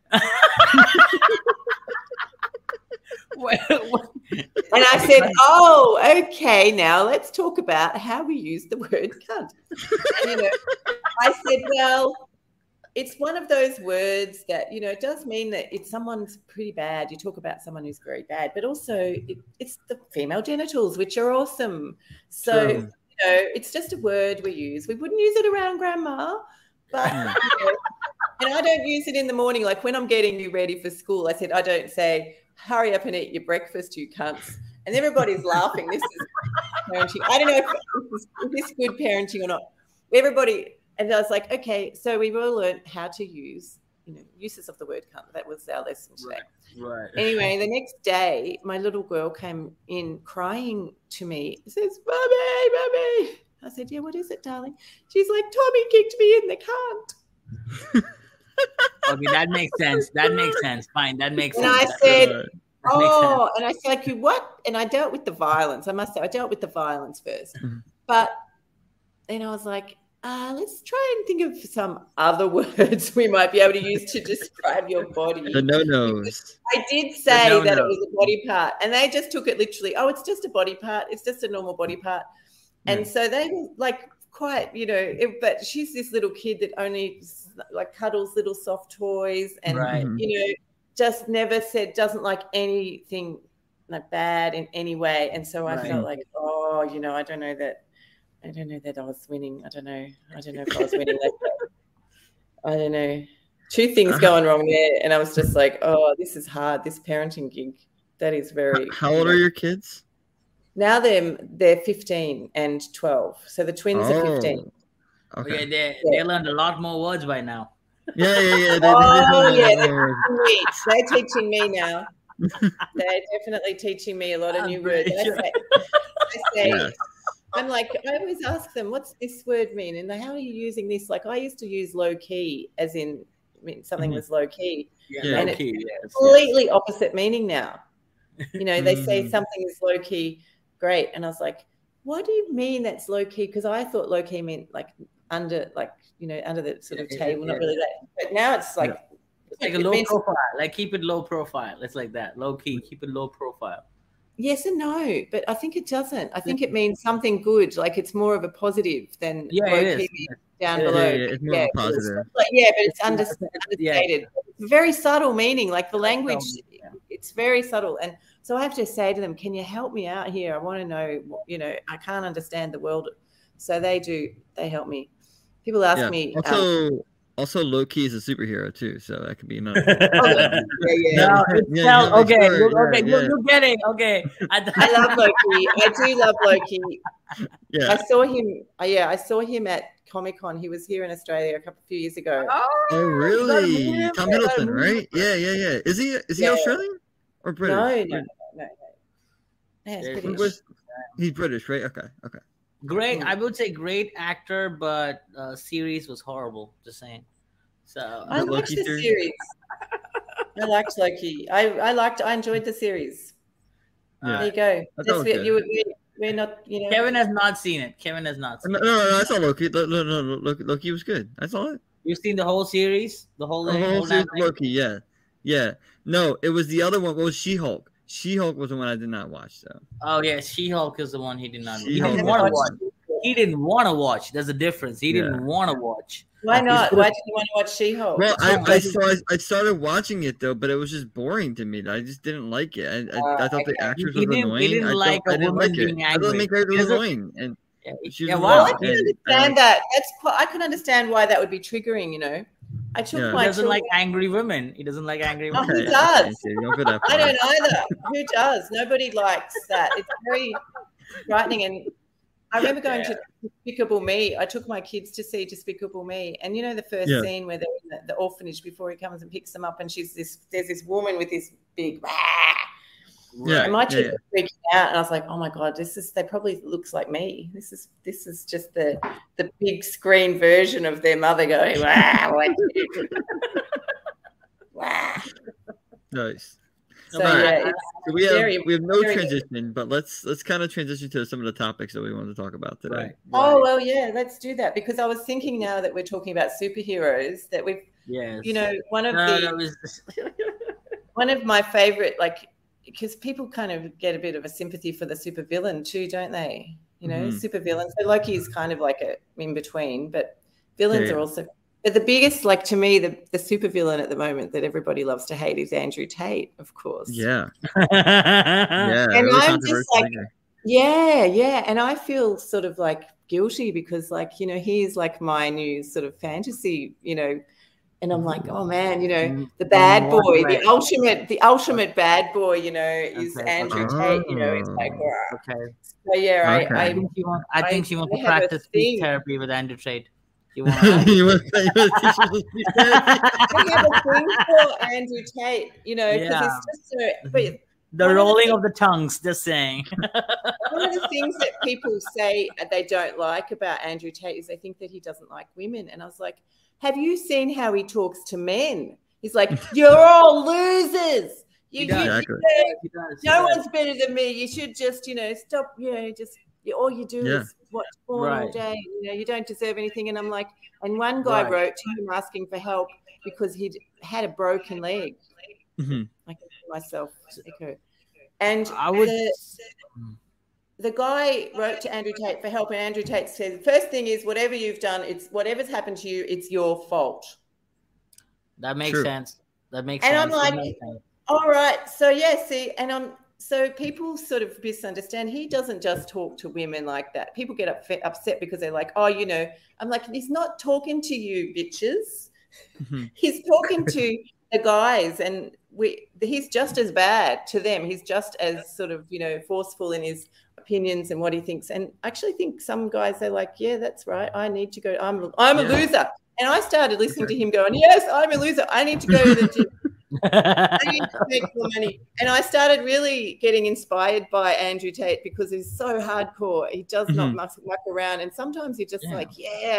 And I said, "Oh, okay, now let's talk about how we use the word cunt." And, I said, "Well, it's one of those words that, it does mean that if someone's pretty bad, you talk about someone who's very bad, but also it's the female genitals, which are awesome. So, it's just a word we use. We wouldn't use it around grandma, but, and I don't use it in the morning. Like when I'm getting you ready for school, I said, I don't say, 'Hurry up and eat your breakfast, you cunts.'" And everybody's laughing. This is parenting. I don't know if this is good parenting or not. Everybody, and I was like, okay, so we've all learned how to use, uses of the word cunt. That was our lesson today. Right. Anyway, the next day, my little girl came in crying to me. Says, "Mommy." I said, "Yeah, what is it, darling?" She's like, "Tommy kicked me in the cunt." Okay, that makes sense. Fine, that makes sense. And I said, "Oh," and I said, like, "You what?" And I dealt with the violence. I must say, I dealt with the violence first. Mm-hmm. But then I was like, let's try and think of some other words we might be able to use to describe your body. The no-nos. I did say that it was a body part, and they just took it literally. "Oh, it's just a body part. It's just a normal body part." Yeah. And so they were like quite, but she's this little kid that only like cuddles little soft toys and, just never doesn't like anything like bad in any way. And so I felt like, I don't know that I was winning. I don't know if I was winning that. I don't know. 2 things going wrong there. And I was just like, oh, this is hard. This parenting gig, that is very. How old are your kids? Now they're 15 and 12. So the twins are 15. Okay, they learned a lot more words by now. Yeah. They're teaching me now. They're definitely teaching me a lot of new words. I say I'm like, I always ask them, what's this word mean? And how are you using this? Like I used to use low key as in something was low key. Yeah, and low key, it's completely opposite meaning now. You know, they say something is low key, great. And I was like, what do you mean that's low key? Because I thought low key meant like under, like, you know, under the sort of table, not really that. But now it's like, it's like a low profile, like keep it low profile. It's like that, low key, keep it low profile. Yes and no, but I think it doesn't. I think it means something good, like it's more of a positive than low key down below. It's more of a positive. But it's understated. It's very subtle meaning, like the language, it's very subtle. And so I have to say to them, can you help me out here? I want to know, you know, I can't understand the world. So they help me. People ask me. Also, Loki is a superhero too, so that could be another. You're getting okay. I love Loki. I do love Loki. Yeah, I saw him at Comic-Con. He was here in Australia a few years ago. Oh, really? Tom Hiddleston, right? Yeah. Is he Australian or British? No. Yeah, British. He's British, right? Okay. Great, I would say great actor, but series was horrible. Just saying. So I liked the series. I liked Loki. I enjoyed the series. There you go. We're not. You know. Kevin has not seen it. No, I saw Loki. Loki was good. I saw it. You've seen the whole series, the whole series. Loki, yeah. No, it was the other one. What was She-Hulk? She-Hulk was the one I did not watch, though. Oh yeah, She-Hulk is the one he did not watch. He didn't want to watch. He didn't want to watch. There's a difference. He didn't want to watch. Why not? Why did you want to watch She-Hulk? Well, I started watching it though, but it was just boring to me. I just didn't like it. I thought the actress was annoying. He didn't like a woman being angry. I thought the main character was annoying, and I can understand that. I can understand why that would be triggering. You know. He doesn't like angry women. He doesn't like angry women. Who does? I don't either. Who does? Nobody likes that. It's very frightening. And I remember going to Despicable Me. I took my kids to see Despicable Me. And you know the first scene where they're in the orphanage before he comes and picks them up, and there's this woman with this big and my kids were freaking out, and I was like, oh my God, they probably looks like me. This is just the big screen version of their mother going, wow. Wow. Nice. So we have no transition, but let's kind of transition to some of the topics that we want to talk about today. Right. Oh well, yeah, let's do that, because I was thinking now that we're talking about superheroes that we've, you know, one of my favorite, like, because people kind of get a bit of a sympathy for the supervillain too, don't they? You know, supervillains. So Loki is kind of like a in between, but villains are also. But the biggest, like, to me, the supervillain at the moment that everybody loves to hate is Andrew Tate, of course. Yeah. And I'm just like, and I feel sort of like guilty because, like, you know, he's like my new sort of fantasy, you know. And I'm like, oh man, you know, the bad boy, the ultimate bad boy, you know, is Andrew Tate. You know, it's like, wow. Okay. So yeah, I think she wants to practice speech therapy with Andrew Tate. You want I have a thing for Andrew Tate, you know, because it's just so. But the rolling of the tongues, just saying. One of the things that people say they don't like about Andrew Tate is they think that he doesn't like women, and I was like, have you seen how he talks to men? He's like, you're all losers. No one's better than me. You should just, you know, stop, you know, just all you do is watch porn all day. You know, you don't deserve anything. And I'm like, and one guy wrote to him asking for help because he'd had a broken leg. I can see myself echo. And the guy wrote to Andrew Tate for help, and Andrew Tate says, the first thing is whatever you've done, whatever's happened to you, it's your fault. That makes sense. That makes sense. And I'm like, all right. So so people sort of misunderstand. He doesn't just talk to women like that. People get upset because they're like, oh, you know, I'm like, he's not talking to you bitches. He's talking to the guys, and he's just as bad to them. He's just as sort of, you know, forceful in his opinions and what he thinks. And I actually think some guys, they're like, yeah, that's right. I need to go. I'm a loser. And I started listening to him going, yes, I'm a loser. I need to go to the gym. I need to make more money. And I started really getting inspired by Andrew Tate because he's so hardcore. He does not muck around. And sometimes you're just like,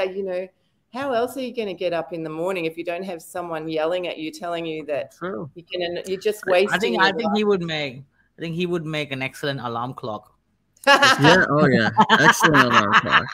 how else are you going to get up in the morning if you don't have someone yelling at you, telling you that you're just wasting? I think he would make an excellent alarm clock. Excellent alarm clock.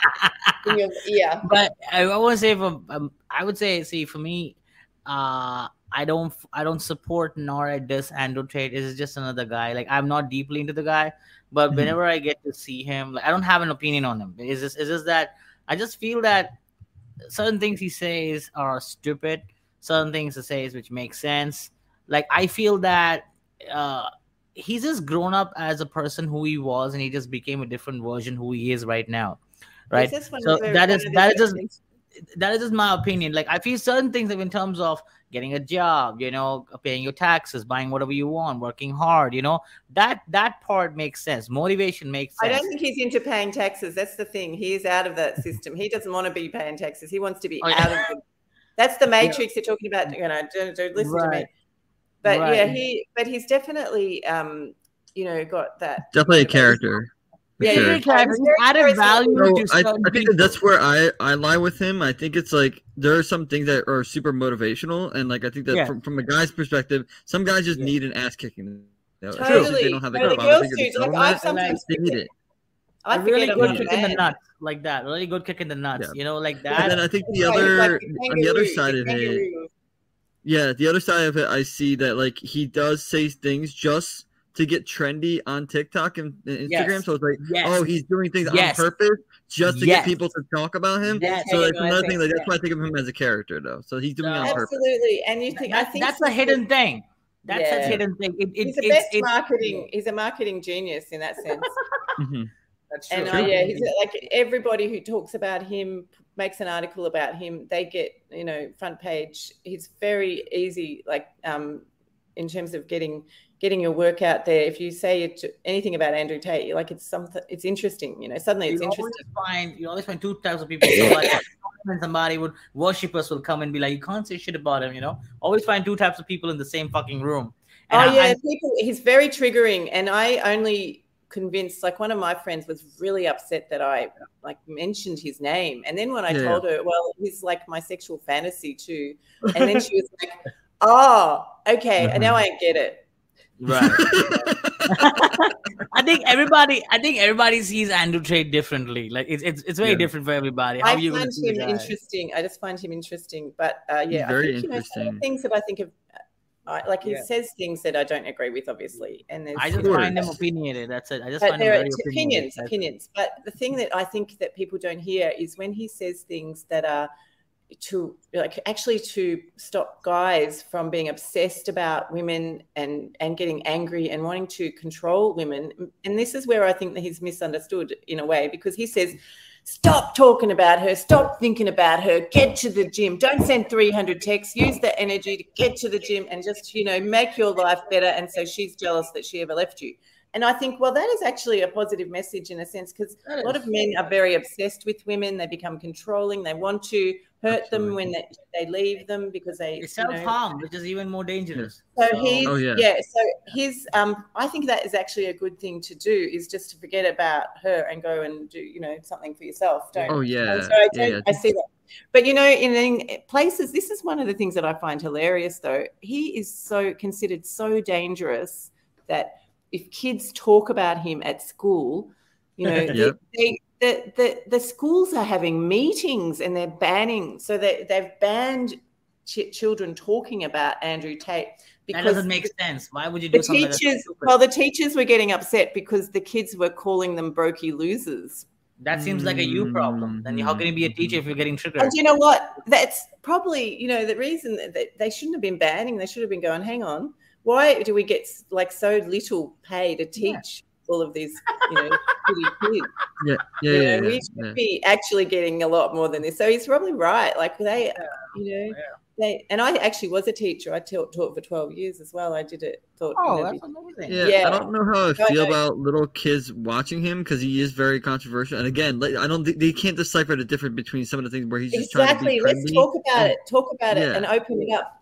But I would say, see, for me, I don't support nor diss Andrew Tate. This is just another guy. Like, I'm not deeply into the guy, but whenever I get to see him, like, I don't have an opinion on him. It's just that I just feel that certain things he says are stupid. Certain things he says which make sense. Like, I feel that he's just grown up as a person who he was, and he just became a different version who he is right now. Right. So that is just my opinion. Like, I feel certain things, like in terms of getting a job, paying your taxes, buying whatever you want, working hard, that part makes sense. Motivation makes sense. I don't think he's into paying taxes. That's the thing. He is out of that system. He doesn't want to be paying taxes. He wants to be out of it. That's the matrix you're talking about. Don't listen to me. But he's definitely, got that. Definitely a character. He's added value. I think that's where I lie with him. I think it's like there are some things that are super motivational, and like I think that from a guy's perspective, some guys just need an ass kicking. Totally. They don't have they need it. I really good kick in the nuts, like that. Really good kick in the nuts, like that. And then I think on the other side of it, the other side of it, I see that like he does say things just to get trendy on TikTok and Instagram. So it's like, he's doing things on purpose just to get people to talk about him. So that's another thing. Like, that's why I think of him as a character, though. So he's doing it on purpose. Absolutely. And you think that's a hidden thing. That's a hidden thing. He's the best marketing. He's a marketing genius in that sense. That's true. And he's like, everybody who talks about him, makes an article about him, they get front page. He's very easy, like in terms of getting your work out there. If you say anything about Andrew Tate, you're like, it's interesting. Suddenly it's interesting. You always find two types of people. So like, when somebody worshippers will come and be like, you can't say shit about him. Always find two types of people in the same fucking room. And he's very triggering. And I only convinced, like, one of my friends was really upset that I like mentioned his name, and then when I told her, well, he's like my sexual fantasy too, and then she was like, oh, okay, and now I get it. Right. I think everybody sees Andrew Tate differently. Like, it's very different for everybody. I find him interesting. I just find him interesting, but very interesting. Things that I think of. Like, he says things that I don't agree with, obviously, and I just find him opinionated. That's it. I just find him very opinions. But the thing that I think that people don't hear is when he says things that are to stop guys from being obsessed about women and getting angry and wanting to control women. And this is where I think that he's misunderstood in a way, because he says, stop talking about her. Stop thinking about her. Get to the gym. Don't send 300 texts. Use the energy to get to the gym and just, make your life better. And so she's jealous that she ever left you. And I think, well, that is actually a positive message in a sense, because a lot of men are very obsessed with women. They become controlling. They want to hurt them when they leave them because they self-harm, which is even more dangerous. So I think that is actually a good thing to do, is just to forget about her and go and do something for yourself. I see that. But in places, this is one of the things that I find hilarious, though. He is considered so dangerous that if kids talk about him at school, the schools are having meetings and they're banning. So they've banned children talking about Andrew Tate. Because that doesn't make sense. Why would you do something like that? Well, the teachers were getting upset because the kids were calling them brokey losers. That seems like a you problem. Then how can you be a teacher if you're getting triggered? And you know what? That's probably, the reason that they shouldn't have been banning. They should have been going, hang on, why do we get like so little pay to teach all of these, kids? We should be actually getting a lot more than this. So he's probably right. Like and I actually was a teacher. I taught for 12 years as well. I did it. That's amazing. I don't know how I feel about little kids watching him, because he is very controversial. And again, I don't think they can't decipher the difference between some of the things where he's just trying to be Let's talk about it. Talk about it and open it up.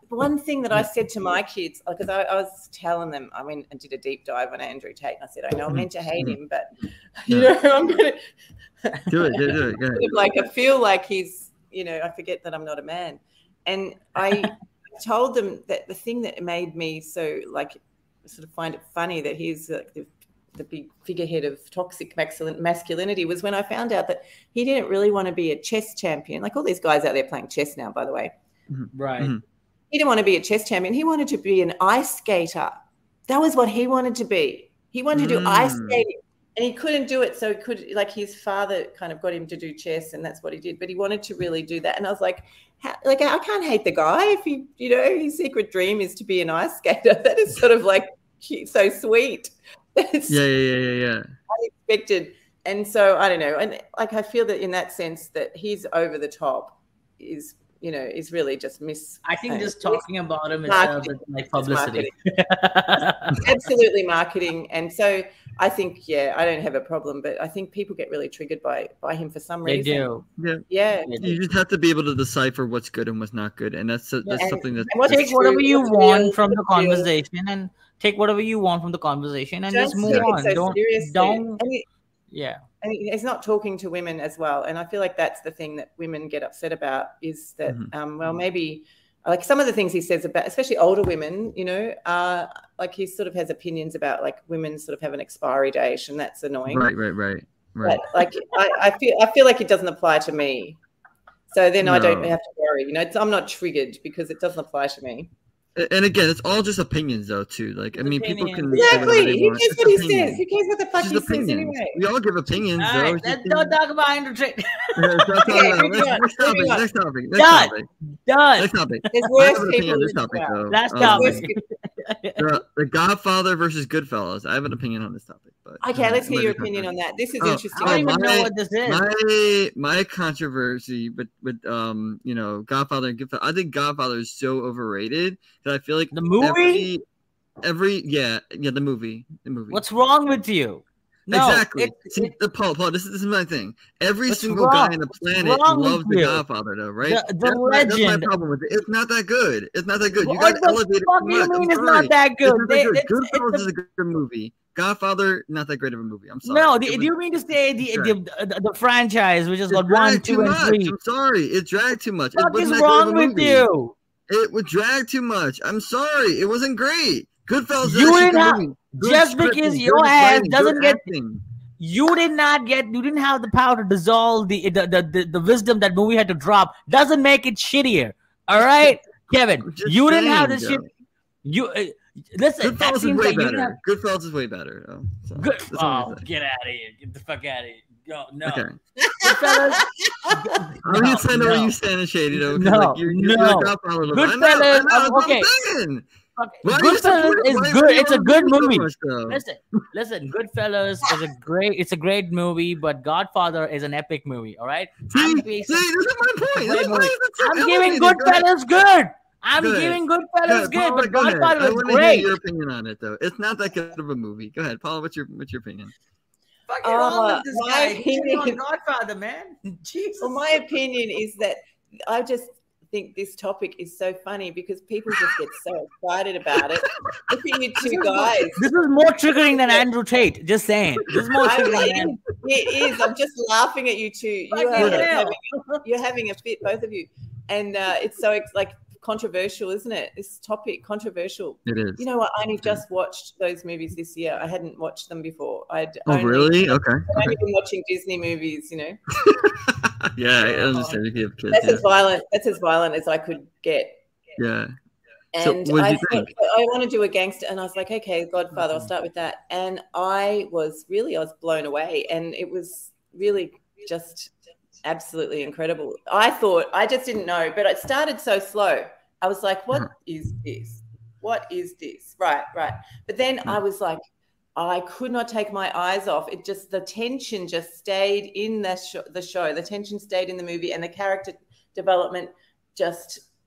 one thing that I said to my kids, because I was telling them, I went and did a deep dive on Andrew Tate, and I said, I know I'm meant to hate him, but you know, I'm gonna do it. Go ahead. Like I feel like he's, you know, I forget that I'm not a man, and I told them that the thing that made me so like sort of find it funny that he's like the big figurehead of toxic masculinity was when I found out that he didn't really want to be a chess champion. Like all these guys out there playing chess now, by the way. Right. Mm-hmm. He didn't want to be a chess champion. He wanted to be an ice skater. That was what he wanted to be. He wanted to do ice skating, and he couldn't do it. So he could, like his father kind of got him to do chess, and that's what he did. But he wanted to really do that. And I was like, I can't hate the guy if he, you know, his secret dream is to be an ice skater. That is sort of like so sweet. Yeah. Unexpected. And so I don't know. And like I feel that in that sense that he's over the top is, you know, is really just I think just talking about him is like publicity. Absolutely marketing. And so I think, I don't have a problem, but I think people get really triggered by him for some reason. They do. Yeah. You just have to be able to decipher what's good and what's not good. And that's something that take whatever you want from the conversation and take whatever you want from the conversation and just move on. Don't. And he's not talking to women as well. And I feel like that's the thing that women get upset about is that, well, maybe like some of the things he says about, especially older women, you know, like he sort of has opinions about like women sort of have an expiry date, and that's annoying. Right. But like I feel like it doesn't apply to me. So then I don't have to worry. You know, I'm not triggered because it doesn't apply to me. And again, it's all just opinions, though, too. Like, I mean, people can exactly. Who cares what he says? Who cares what the fuck he says anyway? We all give opinions, though. Right, don't talk about Andrew Tate. Next topic. Done. Next topic. There's worse people on this topic, though. Last topic. The Godfather versus Goodfellas. I have an opinion on this topic, but okay, let's hear your opinion on that. This is interesting. I don't even know what this is. My controversy with you know, Godfather and Goodfellas. I think Godfather is so overrated that I feel like the movie. The movie. What's wrong with you? No, exactly. Paul, this is my thing. Every single guy on the planet loves The Godfather, though, right? The legend. That's my problem with it. It's not that good. You guys elevated it too much. Mean it's not that good? Goodfellas is a good movie. Godfather, not that great of a movie. I'm sorry. No, do you mean to say the franchise, which has got 1, 2, and 3? I'm sorry. It dragged too much. What is wrong with you? It would drag too much. I'm sorry. It wasn't great. Goodfellas. You didn't have just because your ass doesn't get. You didn't have the power to dissolve the wisdom that movie had to drop. Doesn't make it shittier. All right, Kevin. You didn't have this shit. You listen. Goodfellas is way better. Goodfellas is way better. Good. Oh, get out of here! Get the fuck out of here! No. Okay. I'm just saying where you stand in shady though. No. Goodfellas. Okay. Goodfellas is good. It's a good movie. Listen. Goodfellas is a great movie, but Godfather is an epic movie. All right. See, this is my point. I'm giving Goodfellas good. I'm giving Goodfellas good, but Godfather is great. Hear your opinion on it though. It's not that good of a movie. Go ahead, Paul. What's your opinion? Fucking wrong with this guy. He's on Godfather, man. Jesus. Well, my opinion is that I just think this topic is so funny because people just get so excited about it. Look at you two guys. This is more triggering than Andrew Tate. Just saying. This is more triggering. It is. I'm just laughing at you two. You're having a fit, both of you, and it's so like controversial, isn't it? This topic controversial. It is. You know what? I only just watched those movies this year. I hadn't watched them before. Really? Okay. I've only been watching Disney movies, you know. Yeah, I understand if you have kids. That's as violent as I could get. Yeah. And so I want to do a gangster, and I was like, okay, Godfather, I'll start with that. And I was blown away, and it was really just absolutely incredible. I just didn't know, but it started so slow. I was like, what is this? What is this? Right. But then I was like, I could not take my eyes off. The tension just stayed in the show. The tension stayed in the movie, and the character development just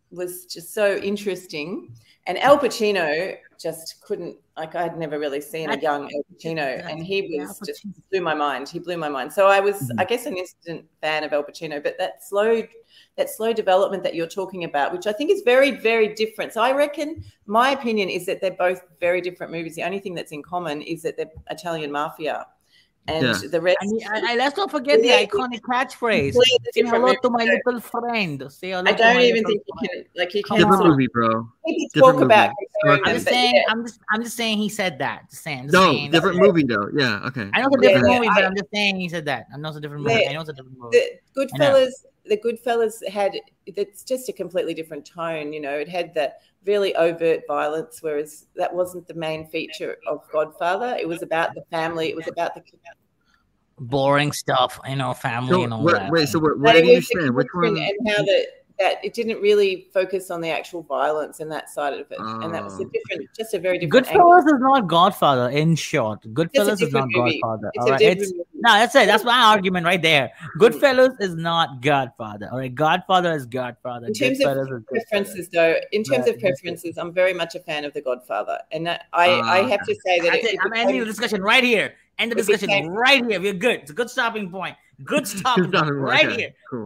was just so interesting. And Al Pacino just couldn't, like, I'd never really seen a young Al Pacino, and he was just blew my mind. He blew my mind. So I was, I guess, an instant fan of Al Pacino, but that slow development that you're talking about, which I think is very, very different. So I reckon my opinion is that they're both very different movies. The only thing that's in common is that they're Italian mafia. And the rest. I let's not forget the iconic catchphrase. Say hello to my little friend. Say hello. I don't even think you can different movie, bro. Talk about. I'm just saying he said that. Different movie though. Yeah, okay. I know it's a different movie, but I'm just saying he said that. I know it's a different movie. I know it's a different movie. The Goodfellas had, it's just a completely different tone. You know, it had the really overt violence, whereas that wasn't the main feature of Godfather. It was about the family. It was about the boring stuff, family and all that. Wait, so what did you say? Which one? And how that it didn't really focus on the actual violence and that side of it, and that was just a very different. Goodfellas is not Godfather. In short, Goodfellas is not movie. Godfather. All right, no, that's it. That's my argument right there. Goodfellas is not Godfather. All right, Godfather is Godfather. In terms of preferences, though, I'm very much a fan of The Godfather, and I have to say that I'm ending the discussion right here. End the discussion right here. We're good. It's a good stopping point. Good stopping point right here. Cool.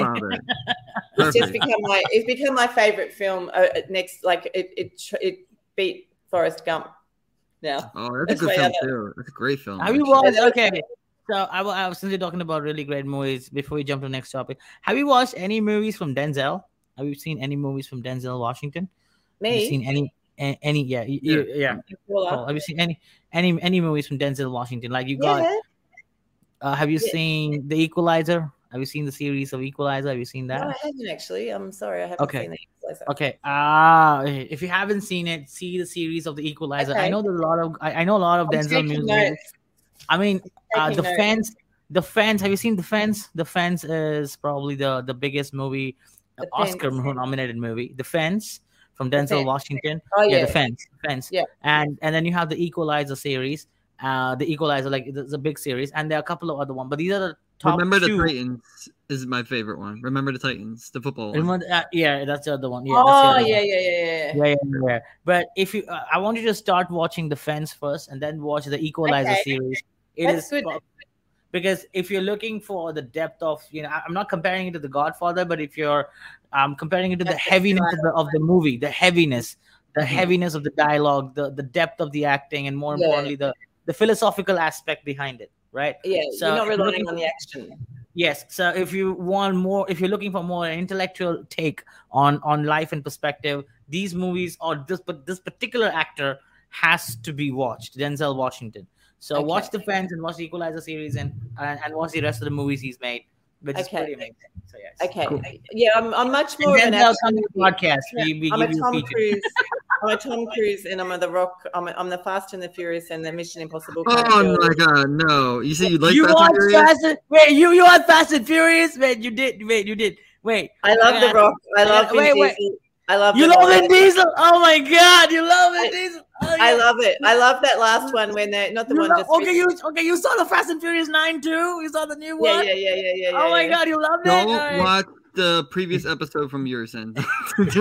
It's become my favorite film. Next, like it beat Forrest Gump. Now, that's a good film too. That's a great film. Have you watched? Okay, so I was since you're talking about really great movies. Before we jump to the next topic, have you watched any movies from Denzel? Have you seen any movies from Denzel Washington? Me? Have you seen any? Yeah. Oh, have you seen any movies from Denzel Washington? Like you got? Have you seen The Equalizer? Have you seen the series of Equalizer? Have you seen that? No, I haven't actually. I'm sorry, I haven't seen The Equalizer. Okay. If you haven't seen it, see the series of The Equalizer. Okay. I know there's a lot of Denzel movies. I mean, The Fence. Have you seen The Fence? The Fence is probably the biggest movie, Oscar nominated movie. The Fence. From Denzel Washington. Oh, yeah. The Fence. Yeah. And then you have the Equalizer series. The Equalizer, like it's a big series, and there are a couple of other ones, but these are the top Remember two. the Titans is my favorite one. Remember the Titans, the football one. Yeah, that's the other one. Yeah, Yeah. But if you, I want you to start watching The Fence first, and then watch the Equalizer series. That's good. Because if you're looking for the depth of, I'm not comparing it to The Godfather, but if you're comparing it to the heaviness of the movie, the heaviness of the dialogue, the depth of the acting, and more importantly, the philosophical aspect behind it, right? Yeah, so you're not relying on the action. Yes. So if you want more, if you're looking for more intellectual take on life and perspective, these movies or this particular actor has to be watched, Denzel Washington. So watch The Fence and watch the Equalizer series and watch the rest of the movies he's made, which is pretty amazing. So yes. Okay. Cool. Yeah, I'm much more of an action podcast. I'm a Tom Cruise. I'm a Tom Cruise, and I'm a The Rock. I'm the Fast and the Furious and the Mission Impossible. Oh my God, no! You say you like Fast and Furious? Wait, you want Fast and Furious? Wait, you did. Wait. I love The Rock. I love Vin Diesel. I love. You love Vin Diesel? Oh my God, you love Vin Diesel. Oh, yeah. I love it. I love that last one when they're not the one. You saw the Fast and Furious 9 too. You saw the new one. Yeah. Oh my God, you loved it. Don't watch the previous episode from yours end. When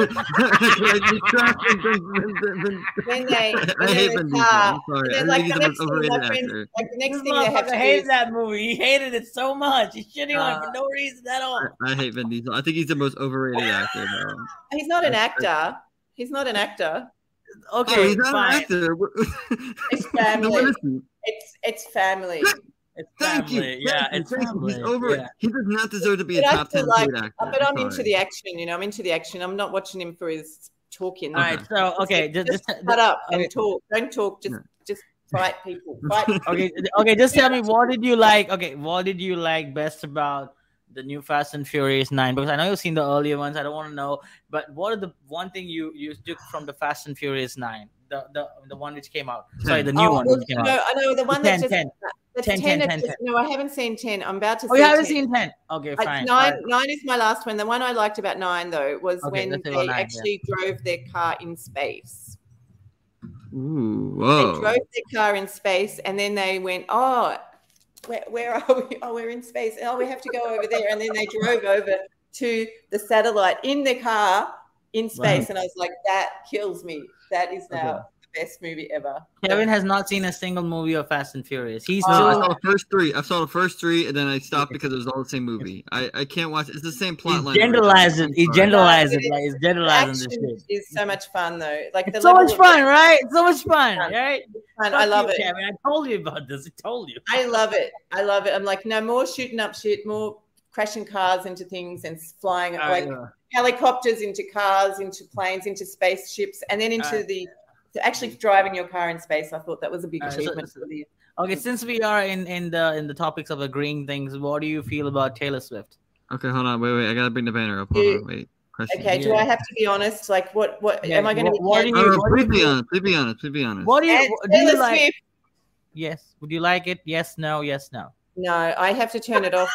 I hate Vin Diesel. I'm sorry. I think he's the most overrated actor. Like the next thing they have to do. Hated that movie. He hated it so much. He's shitting on it for no reason at all. I hate Vin Diesel. I think he's the most overrated actor. Though. He's not an actor. He's not an actor. Okay, he's not an actor. It's family. It's family. It's family. It's family. He's over it. He does not deserve to be a top 10 actor. But I'm into the action. I'm into the action. I'm not watching him for his talking. All right. So just shut up and talk. Don't talk. Just fight people. Okay. Just tell me, what did you like? Okay, what did you like best about the new Fast and Furious 9? Because I know you've seen the earlier ones. I don't want to know, but what are the one thing you took from the Fast and Furious 9? The one which came out. Sorry, the new one. No, I know the one that just 10. No, I haven't seen 10. I'm about to. Oh, you haven't seen 10? Okay, fine. 9 is my last one. The one I liked about 9 though was when they actually drove their car in space. Ooh, whoa! They drove their car in space, and then they went, "Oh, where are we? Oh, we're in space. Oh, we have to go over there." And then they drove over to the satellite in the car in space, and I was like, that kills me. That is now the best movie ever. Kevin has not seen a single movie of Fast and Furious. He's I saw the first three. I saw the first three, and then I stopped because it was all the same movie. I can't watch. It's the same plot line. He generalized it. He generalized it. Like, he's generalizing this shit. It's so much fun though. Like it's so much fun, right? It's so much fun, right? Fun. I love it. Kevin. I told you about this. I told you. I love it. I love it. I'm like, no more shooting up shit, more crashing cars into things and flying helicopters into cars, into planes, into spaceships, and then into actually driving your car in space. I thought that was a big achievement. Okay, since we are in the topics of agreeing things, what do you feel about Taylor Swift? Okay, hold on, wait, I gotta bring the banner up. Hold on, wait. Question. Okay, do I have to be honest? Like, what am I going to be? Please be honest. What do you like? Swift. Yes. Would you like it? Yes. No. Yes. No. No, I have to turn it off.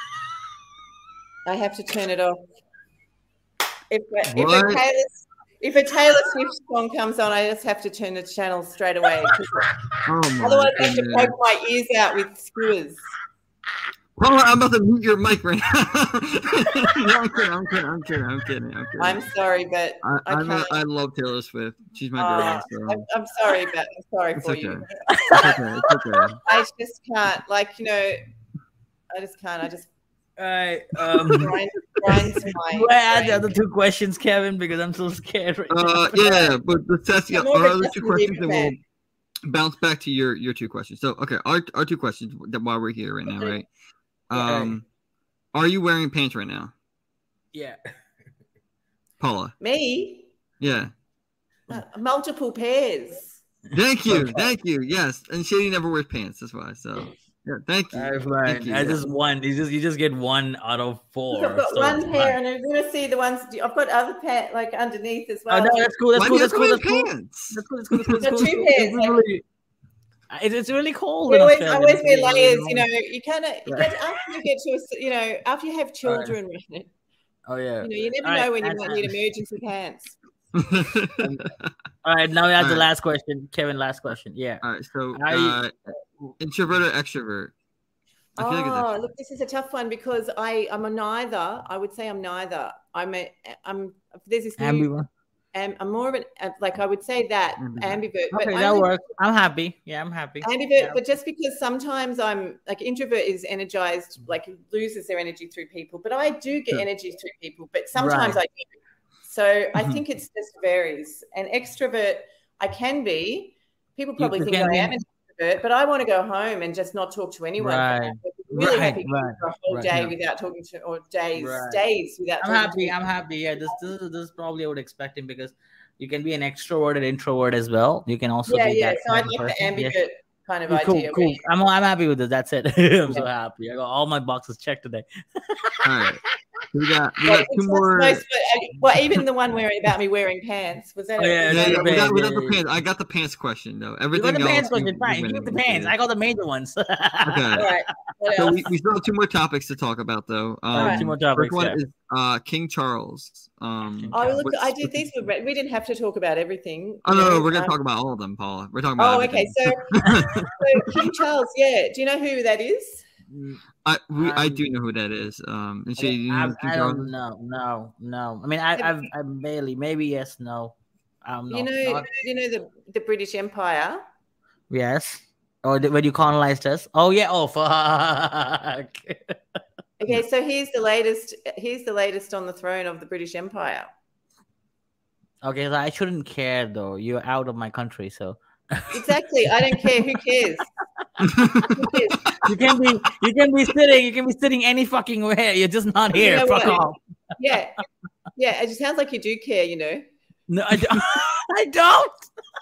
I have to turn it off. If a Taylor Swift song comes on, I just have to turn the channel straight away. Otherwise, I have to poke my ears out with skewers. Oh, I'm about to mute your mic right now. I'm kidding. I'm sorry, but I love Taylor Swift. She's my girl. So. I'm sorry, but I'm sorry for you. It's okay. I just can't. Like, I just can't. I just. All right. Do I add the other two questions, Kevin? Because I'm so scared right now. Yeah, but let's ask our other two questions, and we'll bounce back to your two questions. So, okay, our two questions while we're here right now, right? Are you wearing pants right now? Yeah. Paula. Me? Yeah. Multiple pairs. Thank you. Yes, and Shady never wears pants. That's why. So. Yeah, thank you. Thank you. I just one. You just get 1 out of 4. I've got one pair, and I'm going to see the ones. I've got other pants like underneath as well. Oh no, that's cool. That's cool. That's cool. Two pairs. It's really cold. I always wear layers. You kind of after you get to after you have children. Right. Oh yeah. You never know when you might need emergency pants. All right, now we have the last question, Kevin. Last question. Yeah. All right. So, introvert or extrovert? Look, this is a tough one because I'm a neither. I would say I'm neither. There's this new. I'm more of an I would say that ambivert. Okay, that works. I'm happy. Yeah, I'm happy. Ambivert, but just because sometimes I'm like introvert is energized, like loses their energy through people, but I do get energy through people. But sometimes I do. So I think it just varies. And extrovert, I can be. People probably think I am an extrovert, but I want to go home and just not talk to anyone. Right. Really happy for a whole day without talking to, or days without. I'm happy. Yeah, this is probably I would expect him because you can be an extroverted introvert as well. You can also be that. So I like the ambivert kind of idea. Cool. I'm happy with it. That's it. I'm so happy. I got all my boxes checked today. All right. We got two more. Even the one about me wearing pants was that? We got the pants. I got the pants question though. Everything else. Pants question. Fine. You got the pants. I got the major ones. Okay. All right. So we still have 2 more topics to talk about though. All right. 2 more topics. First one is King Charles. Look, I did these. We didn't have to talk about everything. Oh no, we're gonna talk about all of them, Paula. We're talking about. Okay. So King Charles. Yeah. Do you know who that is? I do know who that is. And I don't know. No. I mean, I barely. Maybe yes. No. You know the British Empire. Yes. Or when you colonized us. Oh yeah. Oh fuck. Okay, so he's the latest on the throne of the British Empire. Okay, so I shouldn't care though. You're out of my country, so. Exactly. I don't care. Who cares? You can be sitting any fucking where. You're just not here. Fuck off. Yeah. It just sounds like you do care, No, I don't. I don't.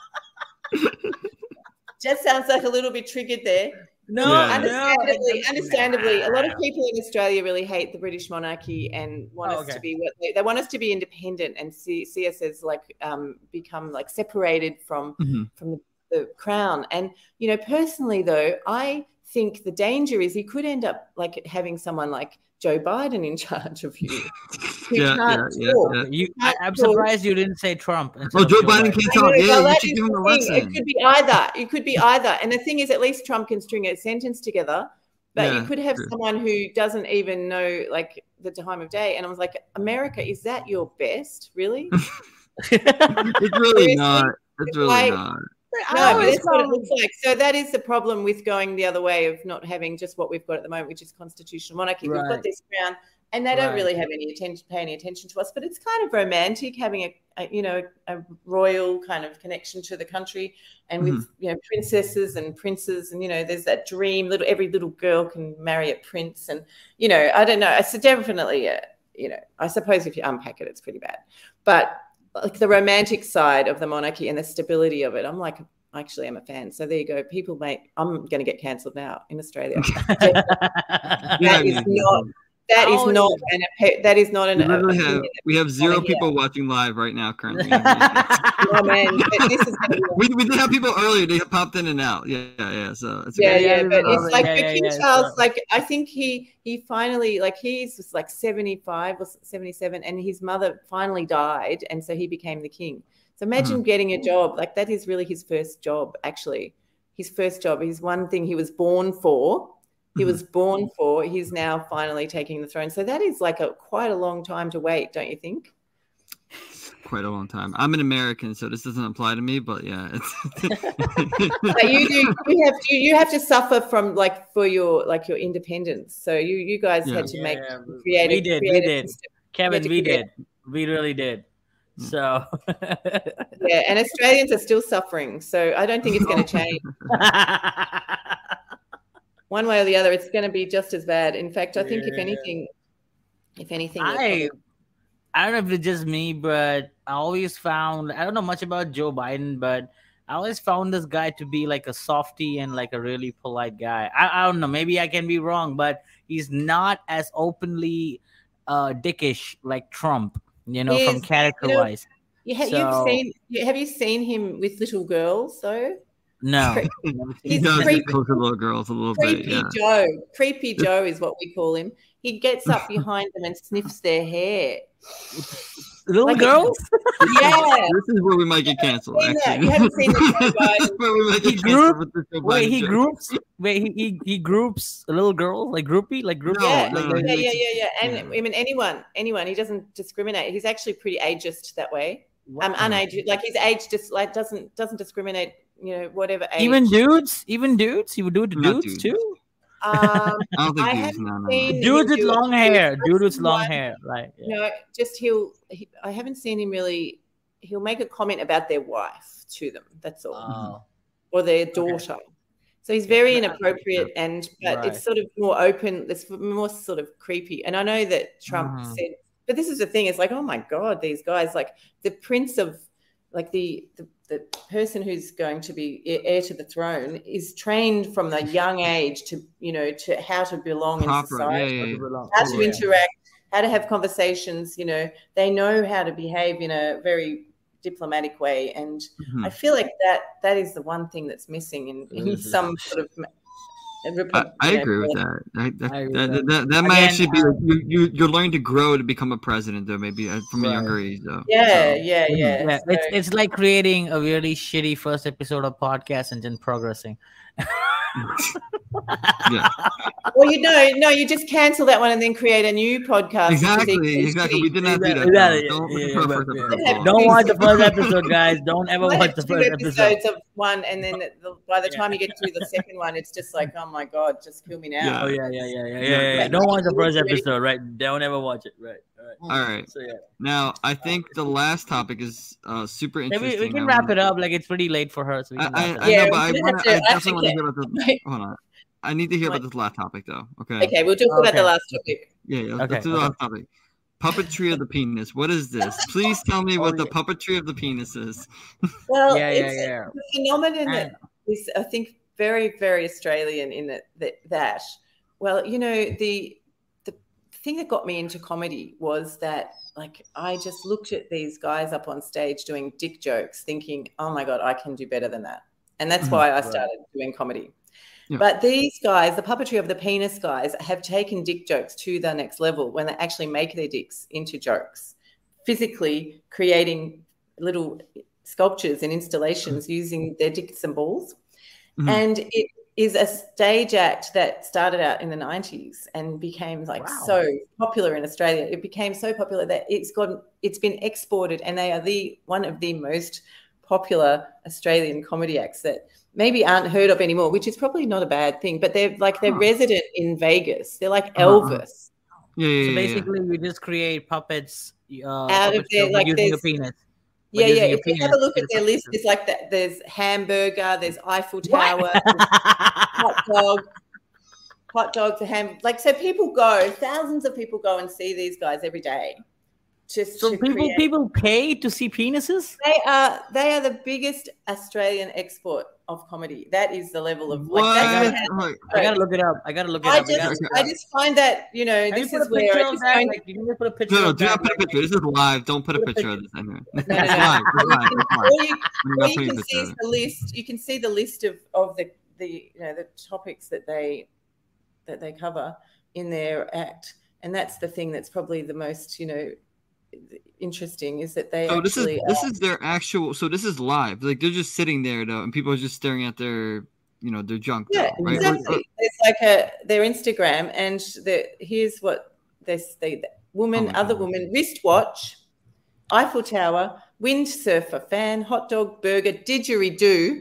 Just sounds like a little bit triggered there. No, understandably, a lot of people in Australia really hate the British monarchy and want us to be they want us to be independent and see us as become separated from the crown. And personally though, I think the danger is you could end up having someone like Joe Biden in charge of you. I'm surprised you didn't say Trump. Joe Biden can't talk. Yeah, you should give him a lesson. It could be either. And the thing is, at least Trump can string a sentence together. But you could have someone who doesn't even know like the time of day. And I was like, America, is that your best? Really? It's really not. It's really not. No, but that's what it looks like. So that is the problem with going the other way of not having just what we've got at the moment, which is constitutional monarchy. We've got this crown, and they don't really have pay any attention to us. But it's kind of romantic having a royal kind of connection to the country, and with princesses and princes, and there's that dream. Every little girl can marry a prince, and I don't know. It's definitely I suppose if you unpack it, it's pretty bad, but like the romantic side of the monarchy and the stability of it, I'm like, actually, I'm a fan. So there you go. I'm going to get cancelled now in Australia. That is not an. We have 0 people watching live right now currently. Oh man, we did have people earlier. They popped in and out. Yeah. So it's but it's like King Charles. Like I think he finally, like he's just like 75 or 77, and his mother finally died, and so he became the king. So imagine getting a job like that. Is really his first job. Actually, his first job. He's one thing he was born for. He's now finally taking the throne. So that is like quite a long time to wait, don't you think? Quite a long time. I'm an American, so this doesn't apply to me, but yeah. But you have to suffer from for your independence. So you guys had to create. We did. Kevin, we did. We really did. So and Australians are still suffering. So I don't think it's going to change. One way or the other, it's going to be just as bad. In fact, I think if anything, I don't know if it's just me, but I always found, I don't know much about Joe Biden, but I always found this guy to be like a softie and like a really polite guy. I don't know, maybe I can be wrong, but he's not as openly dickish like Trump, from character-wise. Have you seen him with little girls though? No. He does get close to little girls a little bit. Yeah. Creepy Joe is what we call him. He gets up behind them and sniffs their hair. Little girls? Yeah. This is where we might get canceled, actually. You haven't seen the He groups little girls, like groupie? Yeah. And I mean, anyone. He doesn't discriminate. He's actually pretty ageist that way. Unaged, like his age just like doesn't discriminate, whatever age. Even dudes? He would do it to dudes too? I don't think dudes. Dudes with long hair. Dude with long hair. Like no, just I haven't seen him really. He'll make a comment about their wife to them. That's all, or their daughter. Okay. So he's very inappropriate, but it's sort of more open. It's more sort of creepy. And I know that Trump said, but this is the thing. It's like, oh my God, these guys, like the prince of, like the person who's going to be heir to the throne is trained from a young age to how to belong in society, how to interact, how to have conversations. They know how to behave in a very diplomatic way, and I feel like that is the one thing that's missing in some sort of. I agree with that. That might actually be like you're learning to grow to become a president, though, maybe from a younger age, though. Yeah. So, it's like creating a really shitty first episode of podcast and then progressing. Yeah. Well, you just cancel that one and then create a new podcast. Exactly. We did not do that. Don't watch the first episode, guys. Don't ever watch the first episodes of one, and then by the time you get through the second one, it's just like, oh my God, just kill me now. Yeah. Don't watch the first episode, right? Don't ever watch it, right? All right. So now I think the last topic is super interesting. We can wrap it up. Like it's pretty late for her, so we can I know, but I definitely want to hear about the. Hold on. I need to hear about this last topic, though. Okay, we'll talk about the last topic. Yeah. Let's do the last topic. Puppetry of the penis. What is this? Please tell me what the puppetry of the penis is. Well, it's a phenomenon that is, I think, very, very Australian in that. Well, the thing that got me into comedy was that, like, I just looked at these guys up on stage doing dick jokes, thinking, oh my God, I can do better than that. And that's why I started doing comedy. Yeah. But these guys, the puppetry of the penis guys, have taken dick jokes to the next level when they actually make their dicks into jokes, physically creating little sculptures and installations using their dicks and balls. And is a stage act that started out in the 90s and became so popular in Australia. It became so popular that it's been exported, and they are one of the most popular Australian comedy acts that maybe aren't heard of anymore, which is probably not a bad thing, but they're resident in Vegas. They're like Elvis. Yeah. So basically we just create puppets out of their using a penis. Yeah. If you have a look at their list, it's like that. There's hamburger, there's Eiffel Tower, hot dog for ham. So thousands of people go and see these guys every day. People pay to see penises? They are the biggest Australian export of comedy. That is the level of I gotta look it up. I just find that this is where you need to put a picture. No, do not put a picture. This is live. Don't put a picture of this in here. All you can see is the list. You can see the list of the topics that they cover in their act, and that's the thing that's probably the most interesting is that they this is their actual. So this is live. They're just sitting there though, and people are just staring at their their junk. Yeah, right? exactly. There's their Instagram, and here's what the woman, other woman, wristwatch, Eiffel Tower, windsurfer, fan, hot dog, burger, didgeridoo.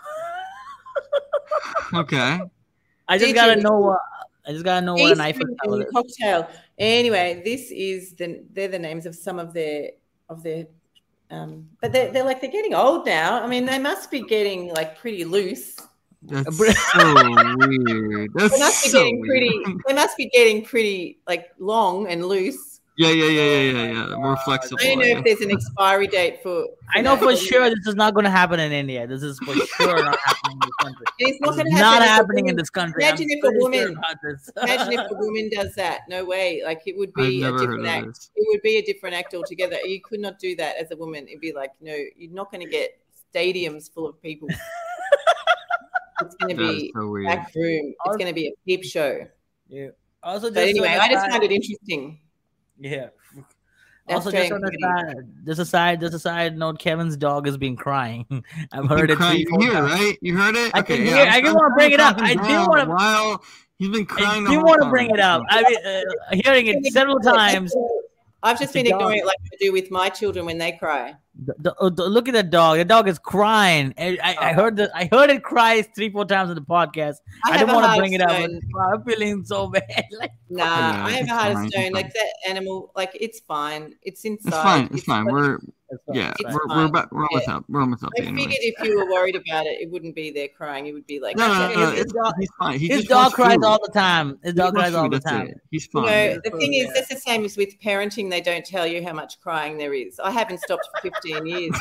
Okay. I just gotta know what an Eiffel Tower is. Cocktail. Anyway, they're the names of some of their but they're getting old now. I mean, they must be getting pretty loose. That's so weird. They must be getting pretty long and loose. Yeah. More flexible. I don't know if there's an expiry date for I know for sure this is not going to happen in India. This is for sure not happening in this country. It's not going to happen. Not happening in this country. Imagine if a woman does that. No way. It would be a different act. It would be a different act altogether. You could not do that as a woman. It'd be no, you're not going to get stadiums full of people. It's going to be a back room. It's going to be a peep show. Yeah. Also, but anyway, I just find it interesting. Yeah. Also, just a side note. Kevin's dog has been crying. I've heard it. You hear it, right? You heard it? I didn't want to bring it up. I didn't want to. While he's been crying. I didn't want to bring it up. I mean, hearing it several times. I've just been ignoring it like I do with my children when they cry. Look at the dog. The dog is crying. I heard it cry 3-4 times in the podcast. I didn't want to bring it up. I'm feeling so bad. I have a heart of stone. That animal, it's fine. It's inside. It's fine. We're almost up. We're almost up. I figured if you were worried about it, it wouldn't be there crying. It would be no. He's fine. His dog cries all the time. His dog cries all the time. He's fine. The thing is, that's the same as with parenting. They don't tell you how much crying there is. I haven't stopped for 15 years.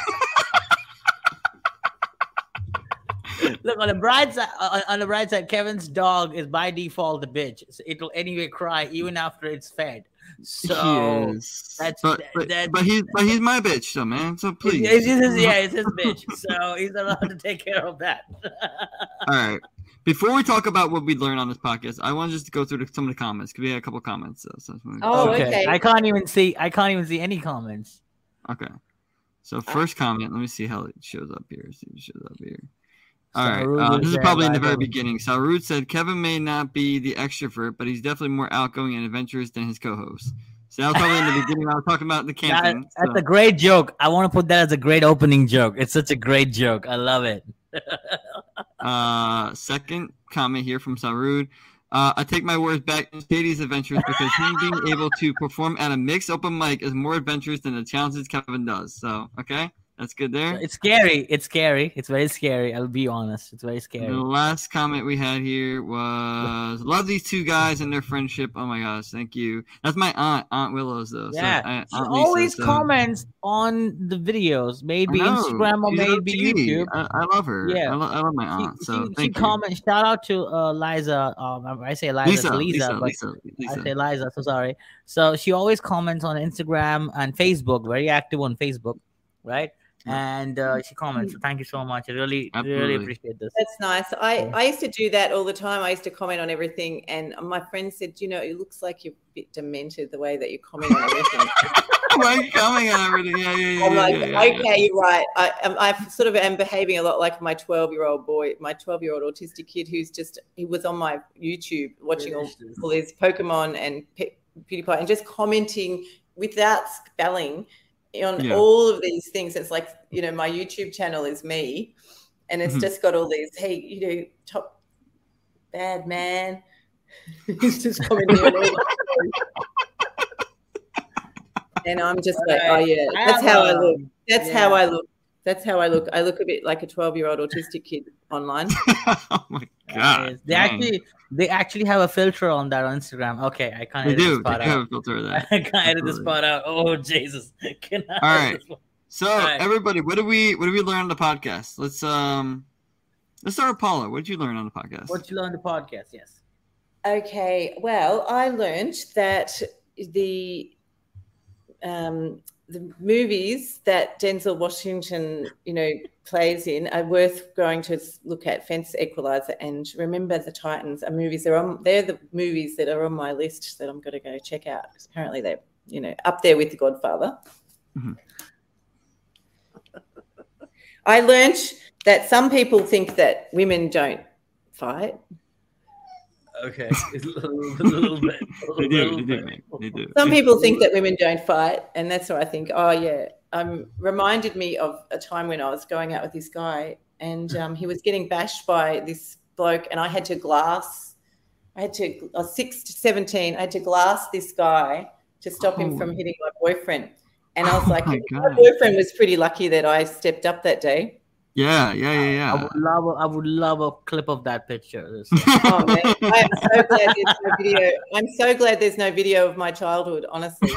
Look, on the bright side, Kevin's dog is by default a bitch. So it'll anyway cry even after it's fed. So but he's my bitch, so man. So please, it's his bitch. So he's allowed to take care of that. All right. Before we talk about what we learned on this podcast, I want to just go through some of the comments because we had a couple of comments. Okay. I can't even see any comments. Okay. So first comment. Let me see how it shows up here. All right. This is probably in the very beginning. Sarud said Kevin may not be the extrovert, but he's definitely more outgoing and adventurous than his co-host. So that was probably in the beginning. I was talking about the camping. That's a great joke. I want to put that as a great opening joke. It's such a great joke. I love it. Second comment here from Sarud. I take my words back. Sadie's adventurous because him being able to perform at a mixed open mic is more adventurous than the challenges Kevin does. So, okay. That's good there. It's scary. It's very scary. I'll be honest. It's very scary. The last comment we had here was, love these two guys and their friendship. Oh my gosh. Thank you. That's my Aunt Willow's though. Yeah. So, she always comments on the videos, maybe Instagram or maybe YouTube. I love her. Yeah. I love my aunt. She comments. Shout out to Liza. I say Liza. Lisa. I say Liza. So sorry. So she always comments on Instagram and Facebook. Very active on Facebook. Right. And she comments. So thank you so much. I really appreciate this. That's nice. I used to do that all the time. I used to comment on everything, and my friend said, it looks like you're a bit demented the way that you comment on everything. Like coming on everything. Yeah. I'm like, okay, you're right. I sort of am behaving a lot like my 12-year-old boy, my 12-year-old autistic kid he was on my YouTube watching all these Pokemon and PewDiePie and just commenting without spelling on all of these things. It's like, my YouTube channel is me, and it's just got all these, hey, top bad man. He's just commenting on all and I'm just like, oh yeah, that's how I look. That's how I look. That's how I look. I look a bit like a 12-year-old autistic kid online. Oh my god! They actually have a filter on that on Instagram. Okay, I can't edit this part out. Have a filter of that. I can't edit this part out. Oh Jesus! All right. So everybody, what did we learn on the podcast? Let's start with Paula. What did you learn on the podcast? What did you learn on the podcast? Yes. Okay. Well, I learned that the movies that Denzel Washington, plays in are worth going to look at. Fence, Equalizer, and Remember the Titans are movies. They're the movies that are on my list that I'm going to go check out, because apparently they're, up there with The Godfather. Mm-hmm. I learned that some people think that women don't fight. Okay, a little bit. They do. Some people think that women don't fight, and that's what I think. Oh yeah, reminded me of a time when I was going out with this guy, and he was getting bashed by this bloke, and I was 6 to 17. I had to glass this guy to stop him from hitting my boyfriend, and I was like, my boyfriend was pretty lucky that I stepped up that day. Yeah. I would love a clip of that picture. Oh man, I am so glad there's no video. I'm so glad there's no video of my childhood, honestly.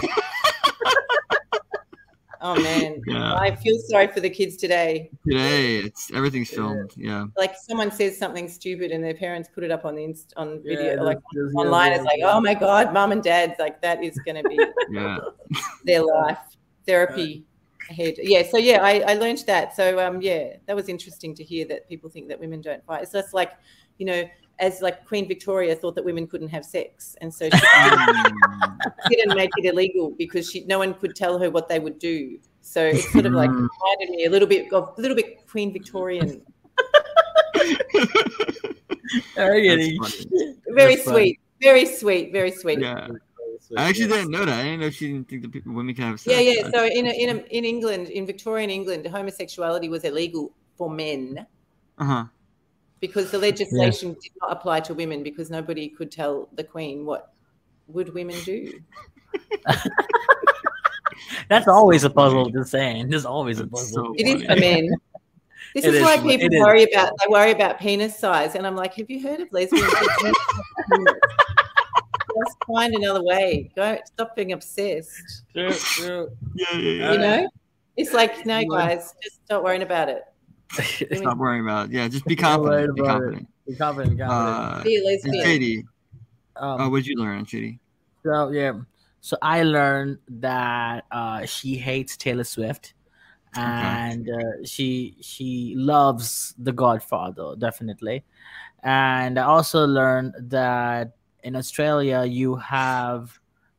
Oh man, I feel sorry for the kids today. Everything's filmed. Yeah. Like someone says something stupid and their parents put it up on video, online. It's like, oh my god, mum and dad's like, that is going to be their life therapy. Ahead. I learned that. So that was interesting to hear that people think that women don't fight. It's just like, as like Queen Victoria thought that women couldn't have sex, and so she didn't make it illegal because no one could tell her what they would do. So it's sort of like reminded me a little bit Queen Victorian. Very sweet. Yeah. I actually didn't know that. I didn't know she didn't think that women can have sex. Yeah. So in England, in Victorian England, homosexuality was illegal for men. Because the legislation did not apply to women, because nobody could tell the Queen what would women do. That's always a puzzle. Just saying, there's always a puzzle. It is for men. This is why people worry about penis size, and I'm like, have you heard of lesbians? Just find another way. Don't stop being obsessed. True. Yeah. It's like, no, guys, just stop worrying about it. Stop worrying about it. Yeah, just be confident. Be confident. Be confident. Be a lesbian. Katie, what did you learn, Katie? So I learned that she hates Taylor Swift, and she loves The Godfather, definitely. And I also learned that in Australia, you have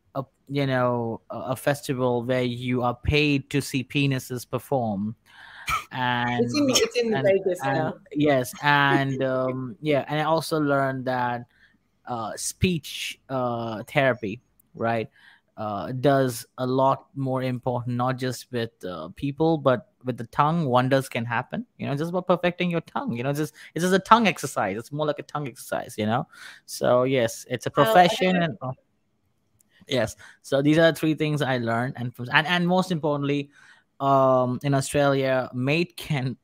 a festival where you are paid to see penises perform, and it's in Vegas now. Yes, and and I also learned that speech therapy, right, does a lot more important, not just with people, but with the tongue. Wonders can happen, just about perfecting your tongue. It's just a tongue exercise. It's more like a tongue exercise, So yes, it's a profession. Yes. So these are 3 things I learned, and most importantly, in Australia, mate can,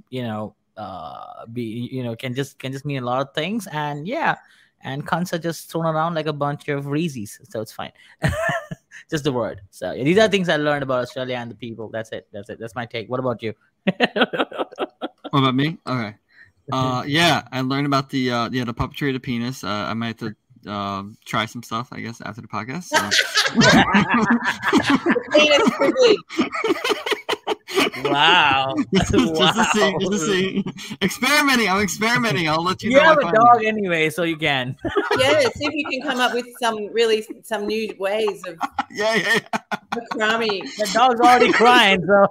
can just mean a lot of things, and cunts are just thrown around like a bunch of reezies, so it's fine. Just the word. So these are things I learned about Australia and the people. That's it. That's my take. What about you? What about me? Okay. I learned about the puppetry of the penis. I might have to try some stuff, I guess, after the podcast. So. Penis privilege. Wow. Just to see. Experimenting. I'm experimenting. I'll let you know. You have a dog anyway, so you can. Yeah, see if you can come up with some new ways of crummy. The dog's already crying, so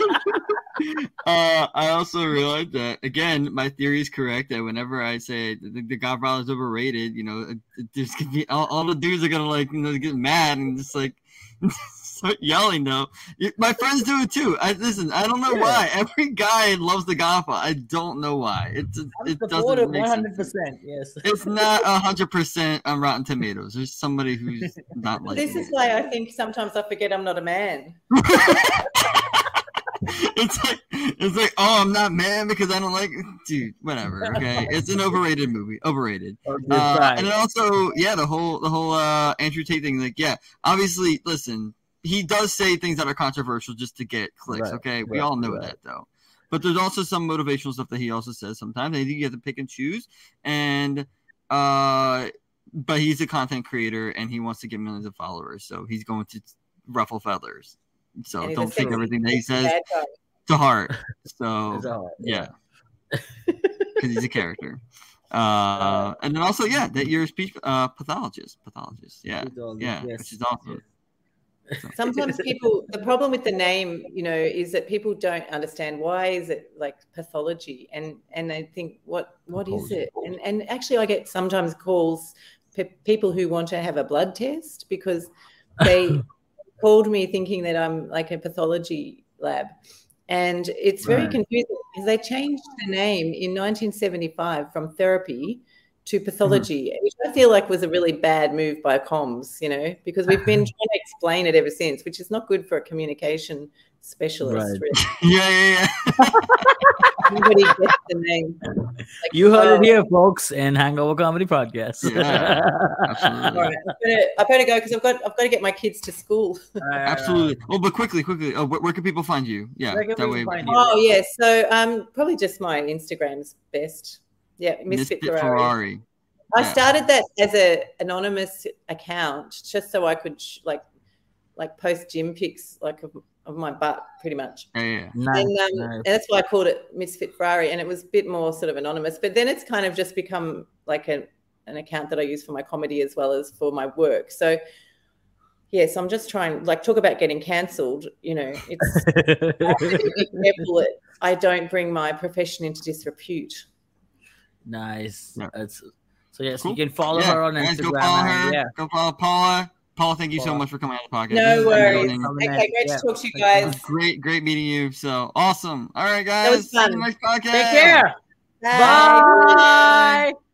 I also realized that again, my theory is correct that whenever I say the Godfather is overrated, you know, there's gonna be all the dudes are gonna like, you know, get mad and just like start yelling. Though my friends do it too. Listen, I don't know why. Every guy loves the Godfather. I don't know why. It doesn't make 100%. Yes, it's not 100% on Rotten Tomatoes. There's somebody who's not like. This is why I think sometimes I forget I'm not a man. It's like, oh, I'm not mad because I don't like, dude, whatever. Okay, it's an overrated movie, overrated. And then also, yeah, the whole Andrew Tate thing. Like, yeah, obviously, listen, he does say things that are controversial just to get clicks. Okay, we all know that though. But there's also some motivational stuff that he also says sometimes. I think you have to pick and choose. And but he's a content creator and he wants to get millions of followers, so he's going to ruffle feathers. So don't take everything that he says to heart. So yeah, because he's a character. And then also, yeah, that you're a speech pathologist. Yeah, which is awesome. So. Sometimes the problem with the name, you know, is that people don't understand why is it like pathology, and they think what is it? And actually, I get sometimes calls people who want to have a blood test because they called me thinking that I'm like a pathology lab. And it's very confusing because they changed the name in 1975 from therapy to pathology, which I feel like was a really bad move by comms, you know, because we've been trying to explain it ever since, which is not good for a communication specialist. Really. Yeah. Nobody gets the name. Like, you heard it here, folks, in Hangover Comedy Podcast. Yeah, absolutely. All right, I better go because I've got to get my kids to school. Absolutely. Oh, but quickly. Oh, where can people find you? Yeah, that way. Oh, yeah. So probably just my Instagram's best. Yeah, Misfit Ferrari. I started that as an anonymous account just so I could like post gym pics like of my butt, pretty much. Yeah. Nice. And that's why I called it Misfit Ferrari, and it was a bit more sort of anonymous. But then it's kind of just become like an account that I use for my comedy as well as for my work. So yes, I'm just trying, like, talk about getting cancelled. You know, it's I have to be careful that I don't bring my profession into disrepute. Nice. Yeah. So yes, cool. You can follow her on Instagram. Go follow her. Go follow Paula. Paula, thank you so much for coming on the podcast. No worries. Okay, great to talk to you guys. Great meeting you. So awesome. All right, guys. That was fun. See you next podcast. Take care. Bye. Bye.